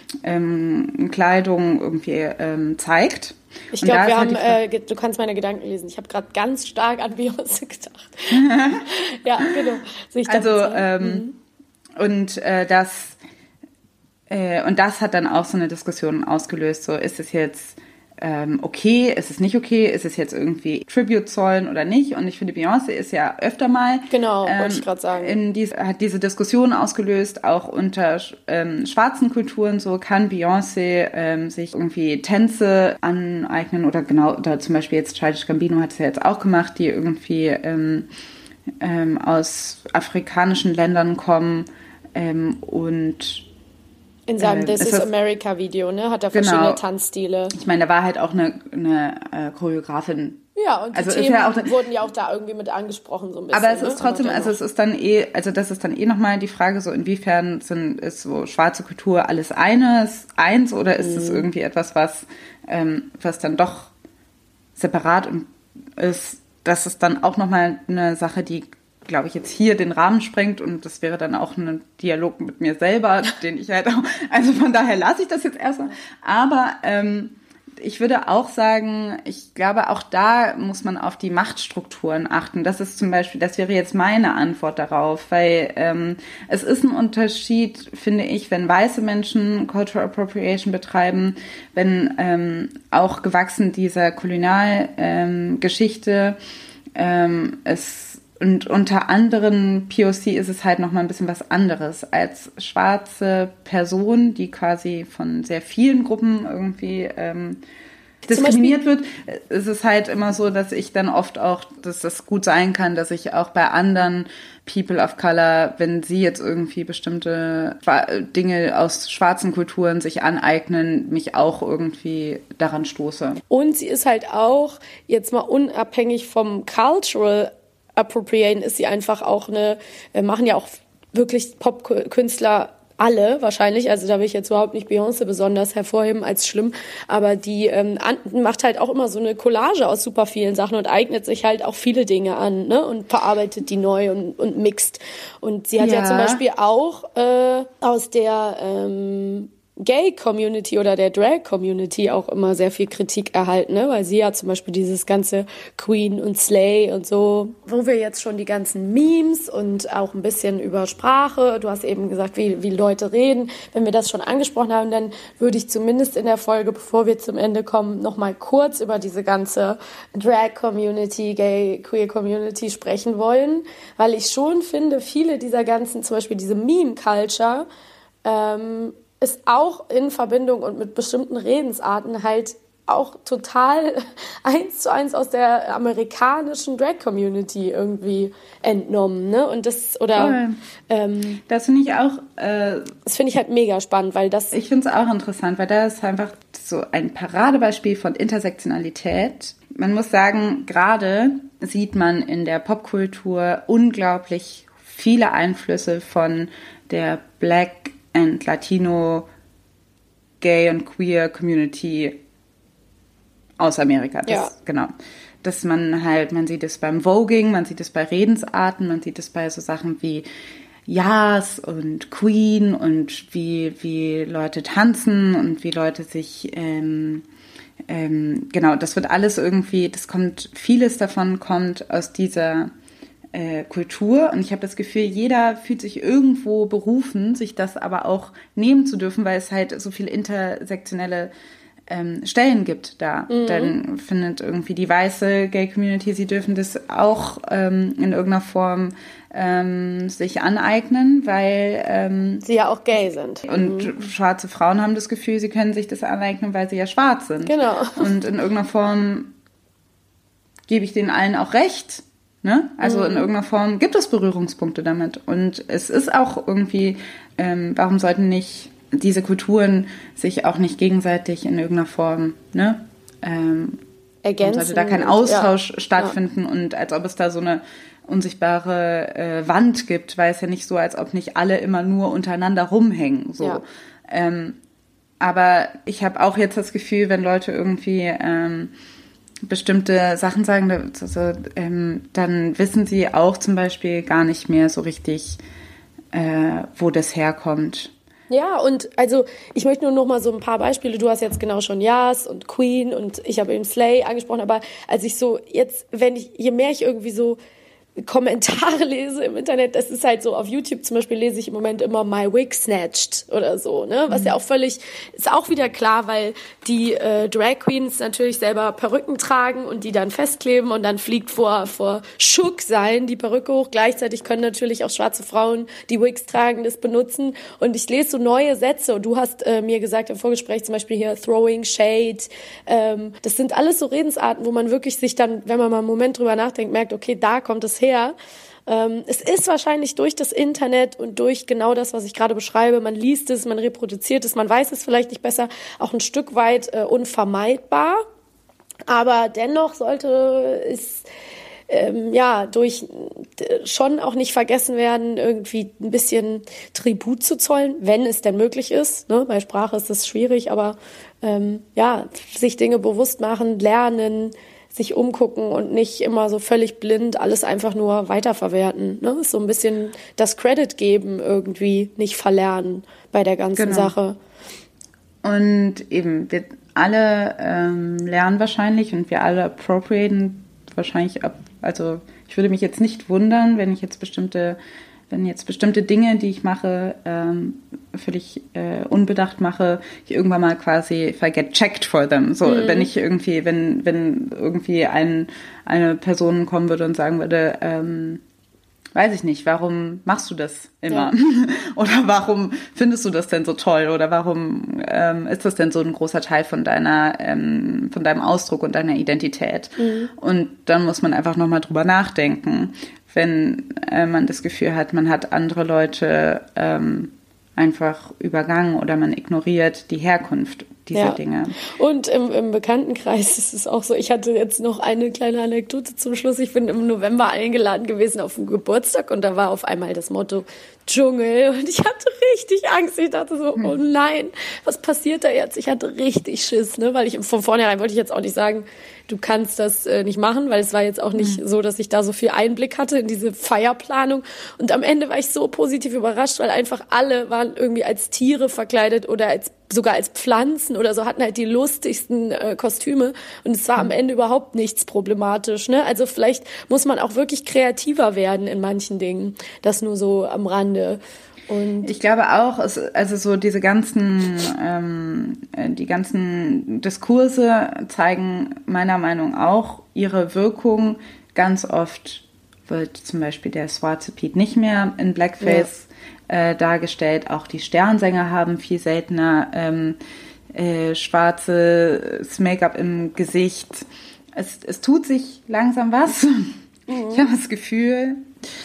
B: ähm, Kleidung irgendwie ähm, zeigt.
A: Ich glaube, wir haben, äh, du kannst meine Gedanken lesen. Ich habe gerade ganz stark an Beyoncé gedacht. Ja, genau. Ich
B: also, ähm, mhm. und äh, das äh, und das hat dann auch so eine Diskussion ausgelöst. So, ist es jetzt ähm, okay, ist es nicht okay, ist es jetzt irgendwie Tribute zollen oder nicht? Und ich finde, Beyoncé ist ja öfter mal
A: genau,
B: ähm,
A: wollte ich gerade sagen.
B: In dies, hat diese Diskussion ausgelöst, auch unter ähm, schwarzen Kulturen. So kann Beyoncé ähm, sich irgendwie Tänze aneignen oder genau, oder zum Beispiel jetzt Childish Gambino hat es ja jetzt auch gemacht, die irgendwie ähm, ähm, aus afrikanischen Ländern kommen ähm, und
A: in seinem This is America Video, ne, hat er verschiedene genau. Tanzstile.
B: Ich meine, da war halt auch eine, eine äh, Choreografin
A: Ja, und die
B: also
A: Themen
B: ist ja auch,
A: wurden ja auch da irgendwie mit angesprochen, so ein bisschen.
B: Aber es ist
A: ne?
B: trotzdem, also es ist dann eh, also das ist dann eh nochmal die Frage, so inwiefern sind, ist so schwarze Kultur alles eines, eins oder ist es mhm. irgendwie etwas, was, ähm, was dann doch separat ist. Das ist dann auch nochmal eine Sache, die, glaube ich, jetzt hier den Rahmen sprengt und das wäre dann auch ein Dialog mit mir selber, den ich halt auch, also von daher lasse ich das jetzt erstmal. Aber ähm, ich würde auch sagen, ich glaube, auch da muss man auf die Machtstrukturen achten. Das ist zum Beispiel, das wäre jetzt meine Antwort darauf, weil ähm, es ist ein Unterschied, finde ich, wenn weiße Menschen Cultural Appropriation betreiben, wenn ähm, auch gewachsen dieser Kolonialgeschichte ähm, es und unter anderen P O C ist es halt nochmal ein bisschen was anderes als schwarze Person, die quasi von sehr vielen Gruppen irgendwie ähm, diskriminiert wird. Es ist halt immer so, dass ich dann oft auch, dass das gut sein kann, dass ich auch bei anderen People of Color, wenn sie jetzt irgendwie bestimmte Dinge aus schwarzen Kulturen sich aneignen, mich auch irgendwie daran stoße.
A: Und sie ist halt auch, jetzt mal unabhängig vom Cultural Appropriaten, ist sie einfach auch eine, äh, machen ja auch wirklich Popkünstler alle wahrscheinlich, also da will ich jetzt überhaupt nicht Beyoncé besonders hervorheben als schlimm, aber die ähm, an, macht halt auch immer so eine Collage aus super vielen Sachen und eignet sich halt auch viele Dinge an, ne, und verarbeitet die neu und, und mixt. Und sie hat ja, ja zum Beispiel auch äh, aus der ähm, Gay-Community oder der Drag-Community auch immer sehr viel Kritik erhalten, ne? Weil sie ja zum Beispiel dieses ganze Queen und Slay und so, wo wir jetzt schon die ganzen Memes und auch ein bisschen über Sprache, du hast eben gesagt, wie, wie Leute reden, wenn wir das schon angesprochen haben, dann würde ich zumindest in der Folge, bevor wir zum Ende kommen, nochmal kurz über diese ganze Drag-Community, Gay-Queer-Community sprechen wollen, weil ich schon finde, viele dieser ganzen, zum Beispiel diese Meme-Culture, ähm, ist auch in Verbindung und mit bestimmten Redensarten halt auch total eins zu eins aus der amerikanischen Drag-Community irgendwie entnommen, ne? Und das, oder...
B: Cool. Ähm, das finde ich auch... Äh,
A: das finde ich halt mega spannend, weil das...
B: Ich finde es auch interessant, weil da ist einfach so ein Paradebeispiel von Intersektionalität. Man muss sagen, gerade sieht man in der Popkultur unglaublich viele Einflüsse von der Black and Latino, Gay und Queer Community aus Amerika. Das, ja. Genau. Dass man halt, man sieht es beim Voging, man sieht es bei Redensarten, man sieht es bei so Sachen wie Yas und Queen und wie, wie Leute tanzen und wie Leute sich, ähm, ähm, genau, das wird alles irgendwie, das kommt, vieles davon kommt aus dieser Kultur und ich habe das Gefühl, jeder fühlt sich irgendwo berufen, sich das aber auch nehmen zu dürfen, weil es halt so viele intersektionelle ähm, Stellen gibt da. Mhm. Dann findet irgendwie die weiße Gay-Community, sie dürfen das auch ähm, in irgendeiner Form ähm, sich aneignen, weil ähm,
A: sie ja auch gay sind.
B: Und mhm. schwarze Frauen haben das Gefühl, sie können sich das aneignen, weil sie ja schwarz sind.
A: Genau.
B: Und in irgendeiner Form gebe ich denen allen auch recht. Ne? Also mhm. in irgendeiner Form gibt es Berührungspunkte damit. Und es ist auch irgendwie, ähm, warum sollten nicht diese Kulturen sich auch nicht gegenseitig in irgendeiner Form, ne? Ähm,
A: ergänzen.
B: Sollte da kein Austausch
A: ja.
B: stattfinden ja. Und als ob es da so eine unsichtbare äh, Wand gibt, weil es ja nicht so, als ob nicht alle immer nur untereinander rumhängen. So. Ja. Ähm, aber ich habe auch jetzt das Gefühl, wenn Leute irgendwie ähm, bestimmte Sachen sagen, also, ähm, dann wissen sie auch zum Beispiel gar nicht mehr so richtig, äh, wo das herkommt.
A: Ja, und also ich möchte nur noch mal so ein paar Beispiele, du hast jetzt genau schon Yas und Queen und ich habe eben Slay angesprochen, aber als ich so jetzt, wenn ich, je mehr ich irgendwie so Kommentare lese im Internet, das ist halt so, auf YouTube zum Beispiel lese ich im Moment immer My Wig Snatched oder so, ne, was mhm. ja auch völlig, ist auch wieder klar, weil die äh, Drag Queens natürlich selber Perücken tragen und die dann festkleben und dann fliegt vor, vor Schock sein die Perücke hoch, gleichzeitig können natürlich auch schwarze Frauen, die Wigs tragen, das benutzen und ich lese so neue Sätze und du hast äh, mir gesagt im Vorgespräch zum Beispiel hier Throwing Shade, ähm, das sind alles so Redensarten, wo man wirklich sich dann, wenn man mal einen Moment drüber nachdenkt, merkt, okay, da kommt es her. Ähm, es ist wahrscheinlich durch das Internet und durch genau das, was ich gerade beschreibe, man liest es, man reproduziert es, man weiß es vielleicht nicht besser, auch ein Stück weit äh, unvermeidbar. Aber dennoch sollte es ähm, ja durch schon auch nicht vergessen werden, irgendwie ein bisschen Tribut zu zollen, wenn es denn möglich ist. Ne? Bei Sprache ist das schwierig, aber ähm, ja, sich Dinge bewusst machen, lernen, sich umgucken und nicht immer so völlig blind alles einfach nur weiterverwerten. Ne? So ein bisschen das Credit geben irgendwie, nicht verlernen bei der ganzen
B: Genau.
A: Sache.
B: Und eben, wir alle ähm, lernen wahrscheinlich und wir alle appropriaten wahrscheinlich ab. Also ich würde mich jetzt nicht wundern, wenn ich jetzt bestimmte, wenn jetzt bestimmte Dinge, die ich mache, ähm, völlig äh, unbedacht mache, ich irgendwann mal quasi if I get checked for them. So, mhm. wenn ich irgendwie, wenn, wenn irgendwie ein, eine Person kommen würde und sagen würde, ähm, weiß ich nicht, warum machst du das immer? Ja. Oder warum findest du das denn so toll? Oder warum ähm, ist das denn so ein großer Teil von deiner, ähm, von deinem Ausdruck und deiner Identität? Mhm. Und dann muss man einfach nochmal drüber nachdenken, wenn äh, man das Gefühl hat, man hat andere Leute ähm, einfach übergangen oder man ignoriert die Herkunft dieser
A: ja.
B: Dinge.
A: Und im, im Bekanntenkreis ist es auch so, ich hatte jetzt noch eine kleine Anekdote zum Schluss. Ich bin im November eingeladen gewesen auf einen Geburtstag und da war auf einmal das Motto Dschungel und ich hatte richtig Angst. Ich dachte so, oh nein, was passiert da jetzt? Ich hatte richtig Schiss, ne? Weil ich von vornherein wollte ich jetzt auch nicht sagen, du kannst das äh, nicht machen, weil es war jetzt auch nicht mhm. so, dass ich da so viel Einblick hatte in diese Feierplanung. Und am Ende war ich so positiv überrascht, weil einfach alle waren irgendwie als Tiere verkleidet oder als sogar als Pflanzen oder so, hatten halt die lustigsten äh, Kostüme und es war am Ende überhaupt nichts problematisch, ne? Also vielleicht muss man auch wirklich kreativer werden in manchen Dingen. Das nur so am Rande. Und
B: ich glaube auch, es, also so diese ganzen, ähm, die ganzen Diskurse zeigen meiner Meinung nach auch ihre Wirkung. Ganz oft wird zum Beispiel der schwarze Piet nicht mehr in Blackface ja. äh, dargestellt. Auch die Sternsänger haben viel seltener ähm, äh, schwarzes Make-up im Gesicht. Es, es tut sich langsam was. Mhm. Ich habe das Gefühl,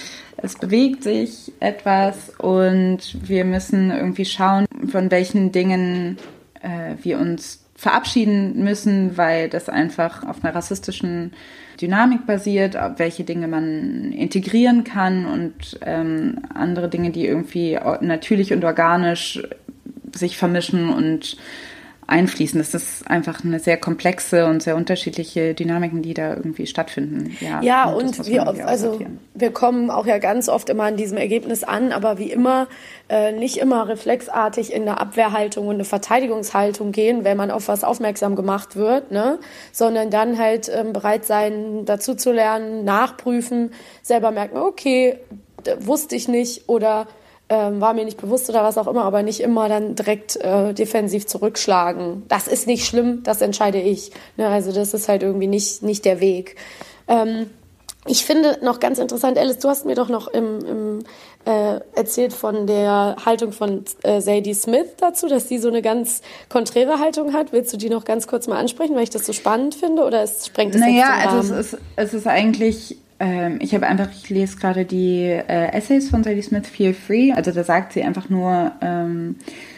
B: es bewegt sich etwas und wir müssen irgendwie schauen, von welchen Dingen äh, wir uns verabschieden müssen, weil das einfach auf einer rassistischen Dynamik basiert, auf welche Dinge man integrieren kann und ähm, andere Dinge, die irgendwie natürlich und organisch sich vermischen und einfließen. Das ist einfach eine sehr komplexe und sehr unterschiedliche Dynamiken, die da irgendwie stattfinden. Ja,
A: ja und, und wir, also, wir kommen auch ja ganz oft immer an diesem Ergebnis an, aber wie immer äh, nicht immer reflexartig in eine Abwehrhaltung und eine Verteidigungshaltung gehen, wenn man auf was aufmerksam gemacht wird, ne? Sondern dann halt ähm, bereit sein, dazu zu lernen, nachprüfen, selber merken, okay, wusste ich nicht oder Ähm, war mir nicht bewusst oder was auch immer, aber nicht immer dann direkt äh, defensiv zurückschlagen. Das ist nicht schlimm, das entscheide ich. Ne, also das ist halt irgendwie nicht, nicht der Weg. Ähm, ich finde noch ganz interessant, Alice, du hast mir doch noch im, im, äh, erzählt von der Haltung von äh, Zadie Smith dazu, dass sie so eine ganz konträre Haltung hat. Willst du die noch ganz kurz mal ansprechen, weil ich das so spannend finde oder es sprengt es
B: naja,
A: jetzt den Rahmen?
B: Also es ist, es ist eigentlich... Ich habe einfach, ich lese gerade die äh, Essays von Zadie Smith, Feel Free. Also da sagt sie einfach nur, ähm,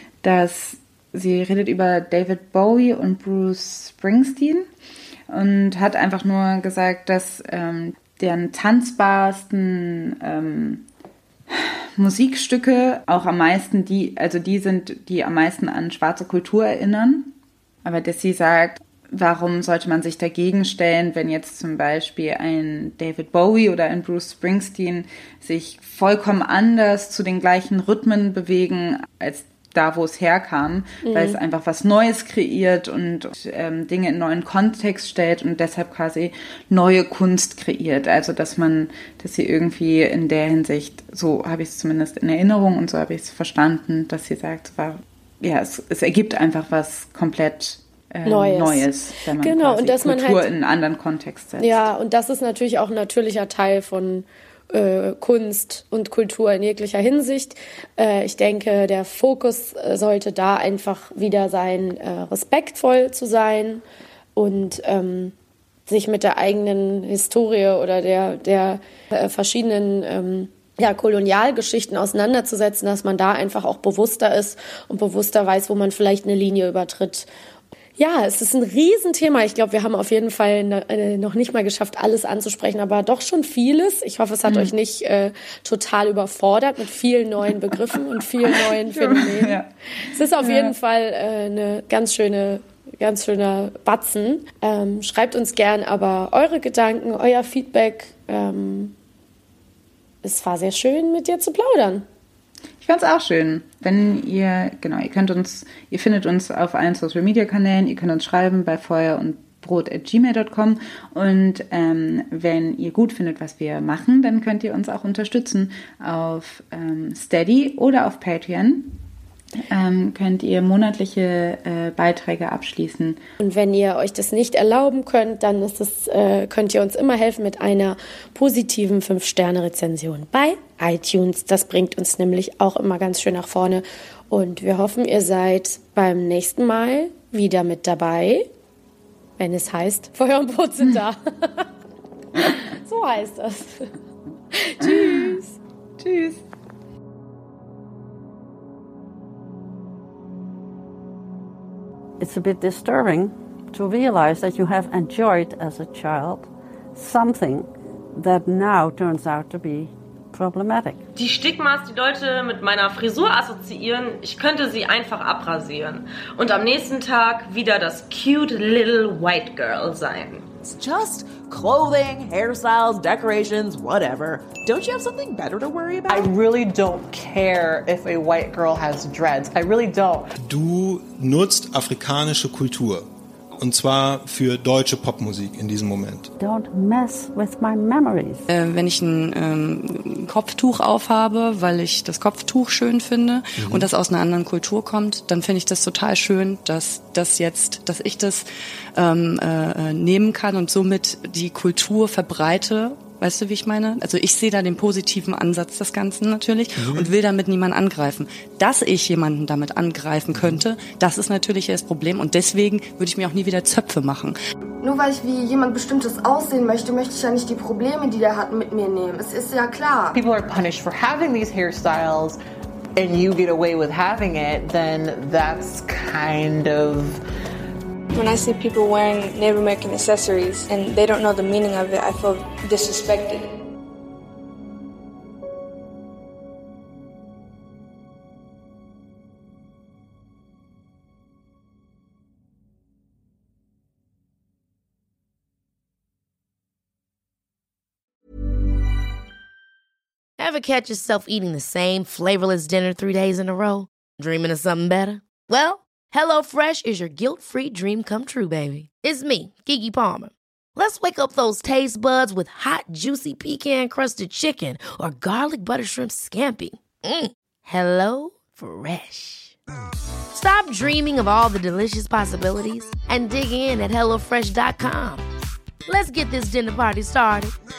B: dass sie redet über David Bowie und Bruce Springsteen und hat einfach nur gesagt, dass ähm, deren tanzbarsten ähm, Musikstücke auch am meisten die, also die sind, die am meisten an schwarze Kultur erinnern. Aber dass sie sagt, warum sollte man sich dagegen stellen, wenn jetzt zum Beispiel ein David Bowie oder ein Bruce Springsteen sich vollkommen anders zu den gleichen Rhythmen bewegen als da, wo es herkam, mhm. weil es einfach was Neues kreiert und ähm, Dinge in neuen Kontext stellt und deshalb quasi neue Kunst kreiert. Also dass man, dass sie irgendwie in der Hinsicht, so habe ich es zumindest in Erinnerung und so habe ich es verstanden, dass sie sagt, war, ja, es, es ergibt einfach was komplett Äh, Neues. Neues, wenn man
A: genau, und dass
B: Kultur
A: man halt,
B: in einen anderen Kontext setzt.
A: Ja, und das ist natürlich auch ein natürlicher Teil von äh, Kunst und Kultur in jeglicher Hinsicht. Äh, ich denke, der Fokus äh, sollte da einfach wieder sein, äh, respektvoll zu sein und ähm, sich mit der eigenen Historie oder der, der äh, verschiedenen ähm, ja, Kolonialgeschichten auseinanderzusetzen, dass man da einfach auch bewusster ist und bewusster weiß, wo man vielleicht eine Linie übertritt. Ja, es ist ein Riesenthema. Ich glaube, wir haben auf jeden Fall noch nicht mal geschafft, alles anzusprechen, aber doch schon vieles. Ich hoffe, es hat mhm. euch nicht äh, total überfordert mit vielen neuen Begriffen und vielen neuen Phänomenen. Ja. Es ist auf ja. jeden Fall äh, eine ganz schöne, ganz schöner Batzen. Ähm, schreibt uns gern aber eure Gedanken, euer Feedback. Ähm, es war sehr schön, mit dir zu plaudern.
B: Ich fand's auch schön, wenn ihr, genau, ihr könnt uns, ihr findet uns auf allen Social Media Kanälen, ihr könnt uns schreiben bei feuer und brot at gmail dot com und ähm, wenn ihr gut findet, was wir machen, dann könnt ihr uns auch unterstützen auf ähm, Steady oder auf Patreon. Ähm, könnt ihr monatliche äh, Beiträge abschließen.
A: Und wenn ihr euch das nicht erlauben könnt, dann ist es, äh, könnt ihr uns immer helfen mit einer positiven fünf Sterne Rezension bei iTunes. Das bringt uns nämlich auch immer ganz schön nach vorne. Und wir hoffen, ihr seid beim nächsten Mal wieder mit dabei, wenn es heißt, Feuer und Brot sind da. So heißt das. Tschüss.
B: Tschüss.
N: It's a bit disturbing to realize that you have enjoyed as a child something that now turns out to be problematic.
O: Die Stigmas, die Leute mit meiner Frisur assoziieren, ich könnte sie einfach abrasieren und am nächsten Tag wieder das cute little white girl sein.
P: It's just clothing, hairstyles, decorations, whatever. Don't you have something better to worry about?
Q: I really don't care if a white girl has dreads. I really don't.
R: Du nutzt afrikanische Kultur. Und zwar für deutsche Popmusik in diesem Moment.
N: Don't mess with my memories.
S: Äh, wenn ich ein ähm, Kopftuch aufhabe, weil ich das Kopftuch schön finde mhm. und das aus einer anderen Kultur kommt, dann finde ich das total schön, dass das jetzt, dass ich das ähm, äh, nehmen kann und somit die Kultur verbreite. Weißt du, wie ich meine? Also ich sehe da den positiven Ansatz des Ganzen natürlich mhm. und will damit niemanden angreifen. Dass ich jemanden damit angreifen könnte, das ist natürlich das Problem und deswegen würde ich mir auch nie wieder Zöpfe machen.
T: Nur weil ich wie jemand Bestimmtes aussehen möchte, möchte ich ja nicht die Probleme, die der hat, mit mir nehmen. Es ist ja klar.
Q: People are punished for having these hairstyles and you get away with having it, then that's kind of...
U: When I see people wearing Native American accessories and they don't know the meaning of it, I feel disrespected.
V: Ever catch yourself eating the same flavorless dinner three days in a row? Dreaming of something better? Well, HelloFresh is your guilt-free dream come true, baby. It's me, Keke Palmer. Let's wake up those taste buds with hot, juicy pecan-crusted chicken or garlic butter shrimp scampi. Mm. Hello Fresh. Stop dreaming of all the delicious possibilities and dig in at hello fresh dot com. Let's get this dinner party started.